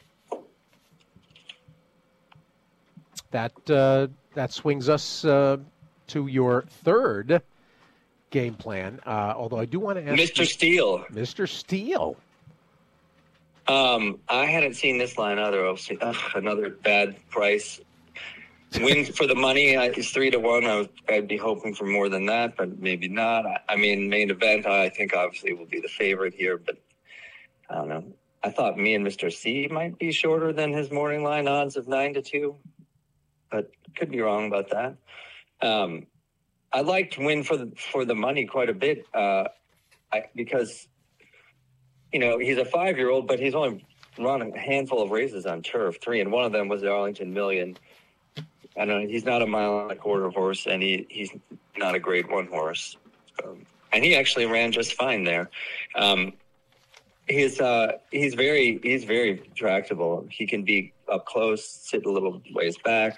That uh, that swings us uh, to your third game plan. Uh, although I do want to ask Mister Steele. Mister Steele. Um, I hadn't seen this line either. Obviously, ugh, another bad price. Win for the money is three to one. I was, I'd be hoping for more than that, but maybe not. I, I mean, main event, I think obviously will be the favorite here, but I don't know. I thought me and Mister C might be shorter than his morning line odds of nine to two, but could be wrong about that. Um, I liked Win for the, for the money quite a bit, uh, I, because. You know, he's a five-year-old, but he's only run a handful of races on turf, three, and one of them was the Arlington Million. I know he's not a mile and a quarter horse, and he, he's not a grade one horse. Um, and he actually ran just fine there. Um, he's uh, he's very he's very tractable. He can be up close, sit a little ways back.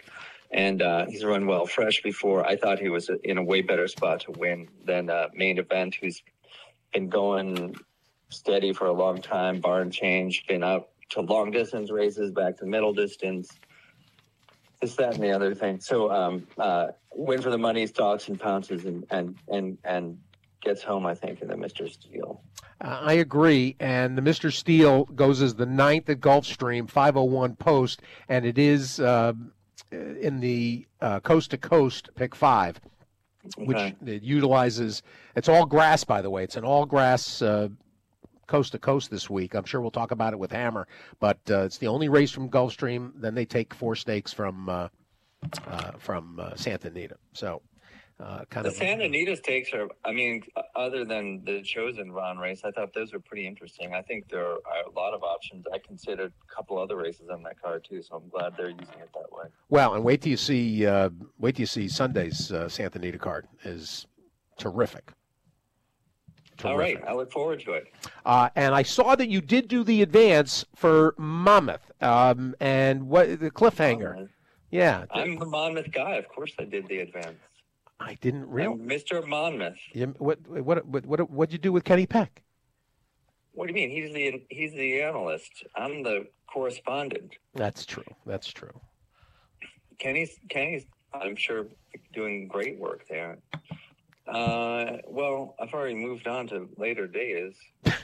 and uh, he's run well fresh before. I thought he was in a way better spot to win than uh, Main Event, who's been going steady for a long time, barn change, been out to long distance races, back to middle distance, this, that, and the other thing. So um, uh, win for the money, stalks and pounces, and and and and gets home, I think, in the Mister Steele. Uh, I agree, and the Mister Steele goes as the ninth at Gulfstream, five oh one post, and it is uh, in the uh, coast-to-coast pick five, which Okay. it utilizes. It's all grass, by the way. It's an all-grass uh, coast-to-coast this week. I'm sure we'll talk about it with Hammer, but uh, it's the only race from Gulfstream. Then they take four stakes from uh, uh, from uh, Santa Anita. So. Uh, kind The of Santa Anita stakes are, I mean, other than the Chosen Ron race, I thought those were pretty interesting. I think there are a lot of options. I considered a couple other races on that card too, so I'm glad they're using it that way. Well, and wait till you see uh, wait till you see Sunday's uh, Santa Anita card is terrific. terrific. All right, I look forward to it. Uh, and I saw that you did do the advance for Monmouth um, and what the cliffhanger. Monmouth. Yeah, I'm the Monmouth guy. Of course, I did the advance. I didn't real. I'm Mister Monmouth. You, what what what what what'd you do with Kenny Peck? What do you mean? He's the he's the analyst. I'm the correspondent. That's true. That's true. Kenny's Kenny's I'm sure doing great work there. Uh, well, I've already moved on to later days.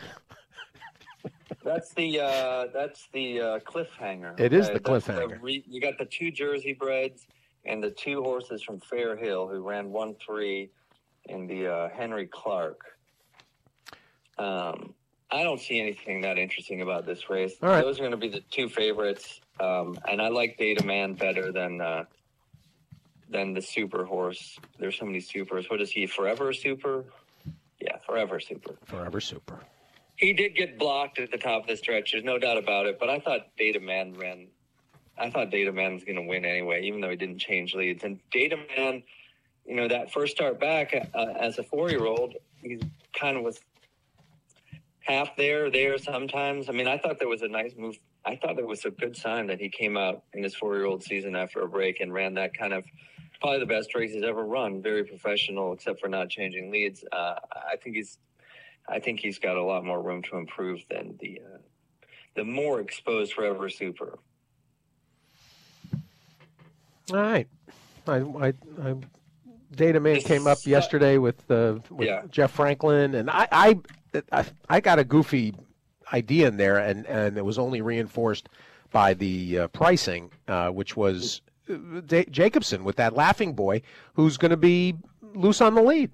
That's the uh, that's the uh, cliffhanger. It is the That's cliffhanger. the re- you got the two Jersey breds and the two horses from Fair Hill who ran one three in the uh, Henry Clark. Um, I don't see anything that interesting about this race. All right. Those are going to be the two favorites, um, and I like Data Man better than uh, than the Super horse. There's so many supers. What is he? Forever Super? Yeah, Forever Super. Forever Super. He did get blocked at the top of the stretch. There's no doubt about it. But I thought Data Man ran. I thought Data Man was going to win anyway, even though he didn't change leads. And Data Man, you know, that first start back uh, as a four-year-old, he kind of was half there, there sometimes. I mean, I thought there was a nice move. I thought it was a good sign that he came out in his four-year-old season after a break and ran that kind of probably the best race he's ever run. Very professional, except for not changing leads. Uh, I think he's, I think he's got a lot more room to improve than the uh, the more exposed Forever Super. All right. I, I, I Data Man This came up is- yesterday with uh, with Yeah. Jeff Franklin, and I, I I I got a goofy idea in there, and, and it was only reinforced by the uh, pricing, uh, which was uh, Da- Jacobson with that laughing boy, who's going to be loose on the lead.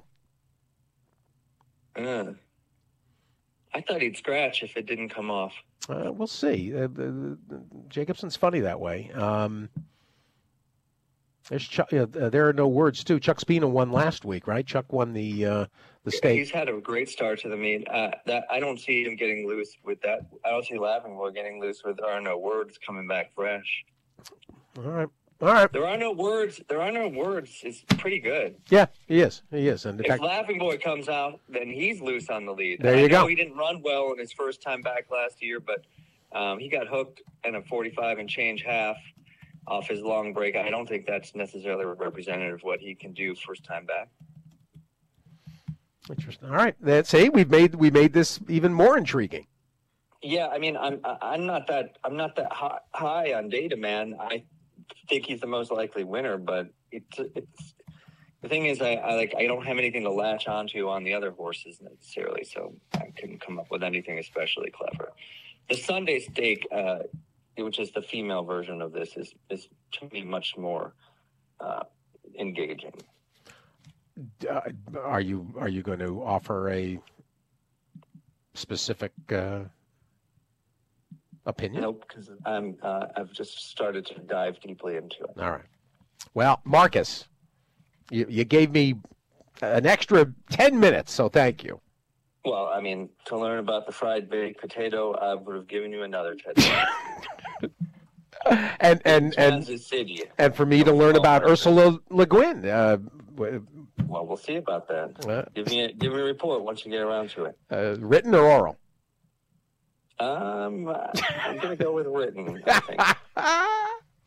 Uh, I thought he'd scratch if it didn't come off. Uh, we'll see. Uh, uh, Jacobson's funny that way. Um, there's Chuck, uh, there are no words too. Chuck Spina won last week, right? Chuck won the uh, the state. He's had a great start to the meet. Uh, that I don't see him getting loose with that. I don't see Laughing Boy getting loose with There Are No Words coming back fresh. All right, all right. There are no words. There are no words. It's pretty good. Yeah, he is. He is. And in If fact, Laughing Boy comes out, then he's loose on the lead. There And you I know go. He didn't run well in his first time back last year, but um, he got hooked in a forty-five and change half off his long break. I don't think that's necessarily representative of what he can do first time back. interesting. All right, that's see, we've made we made this even more intriguing. Yeah, I mean, I'm I'm not that I'm not that high, high on Data Man. I think he's the most likely winner, but it's it's the thing is, I, I like I don't have anything to latch onto on the other horses necessarily, so I couldn't come up with anything especially clever. The Sunday Stake, uh, which is the female version of this, is is to me much more uh, engaging. Uh, are you are you going to offer a specific uh, opinion? Nope, because I'm uh, I've just started to dive deeply into it. All right. Well, Marcus, you, you gave me an extra ten minutes, so thank you. Well, I mean, to learn about the fried baked potato, I would have given you another ten minutes. and and and Kansas City. and for me to learn about Ursula Le Guin. Uh, w- Well, we'll see about that. uh, Give me a, give me a report once you get around to it. uh, written or oral? Um, I'm gonna go with written. I think.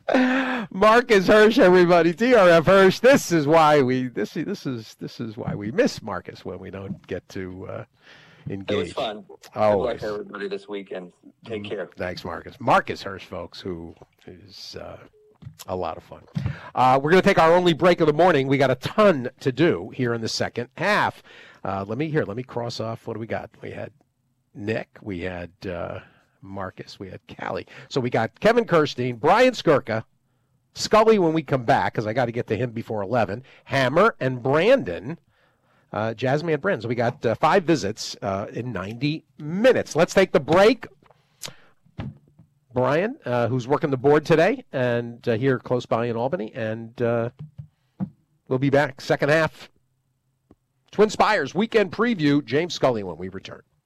Marcus Hirsch, everybody. T R F Hirsch. This is why we this this is this is why we miss Marcus when we don't get to uh, engage. It was fun. Always. Good luck, everybody, this weekend. Take care. Thanks, Marcus. Marcus Hirsch, folks, who is uh, a lot of fun. Uh, we're going to take our only break of the morning. We got a ton to do here in the second half. Uh, let me here. Let me cross off. What do we got? We had Nick. We had. Uh, Marcus, we had Callie. So we got Kevin Kirstein, Brian Skirka, Scully when we come back, because I got to get to him before eleven, Hammer, and Brandon, uh, Jazzman Brandon. So we got uh, five visits uh, in ninety minutes. Let's take the break. Brian, uh, who's working the board today, and uh, here close by in Albany, and uh, we'll be back. Second half, Twin Spires weekend preview, James Scully when we return.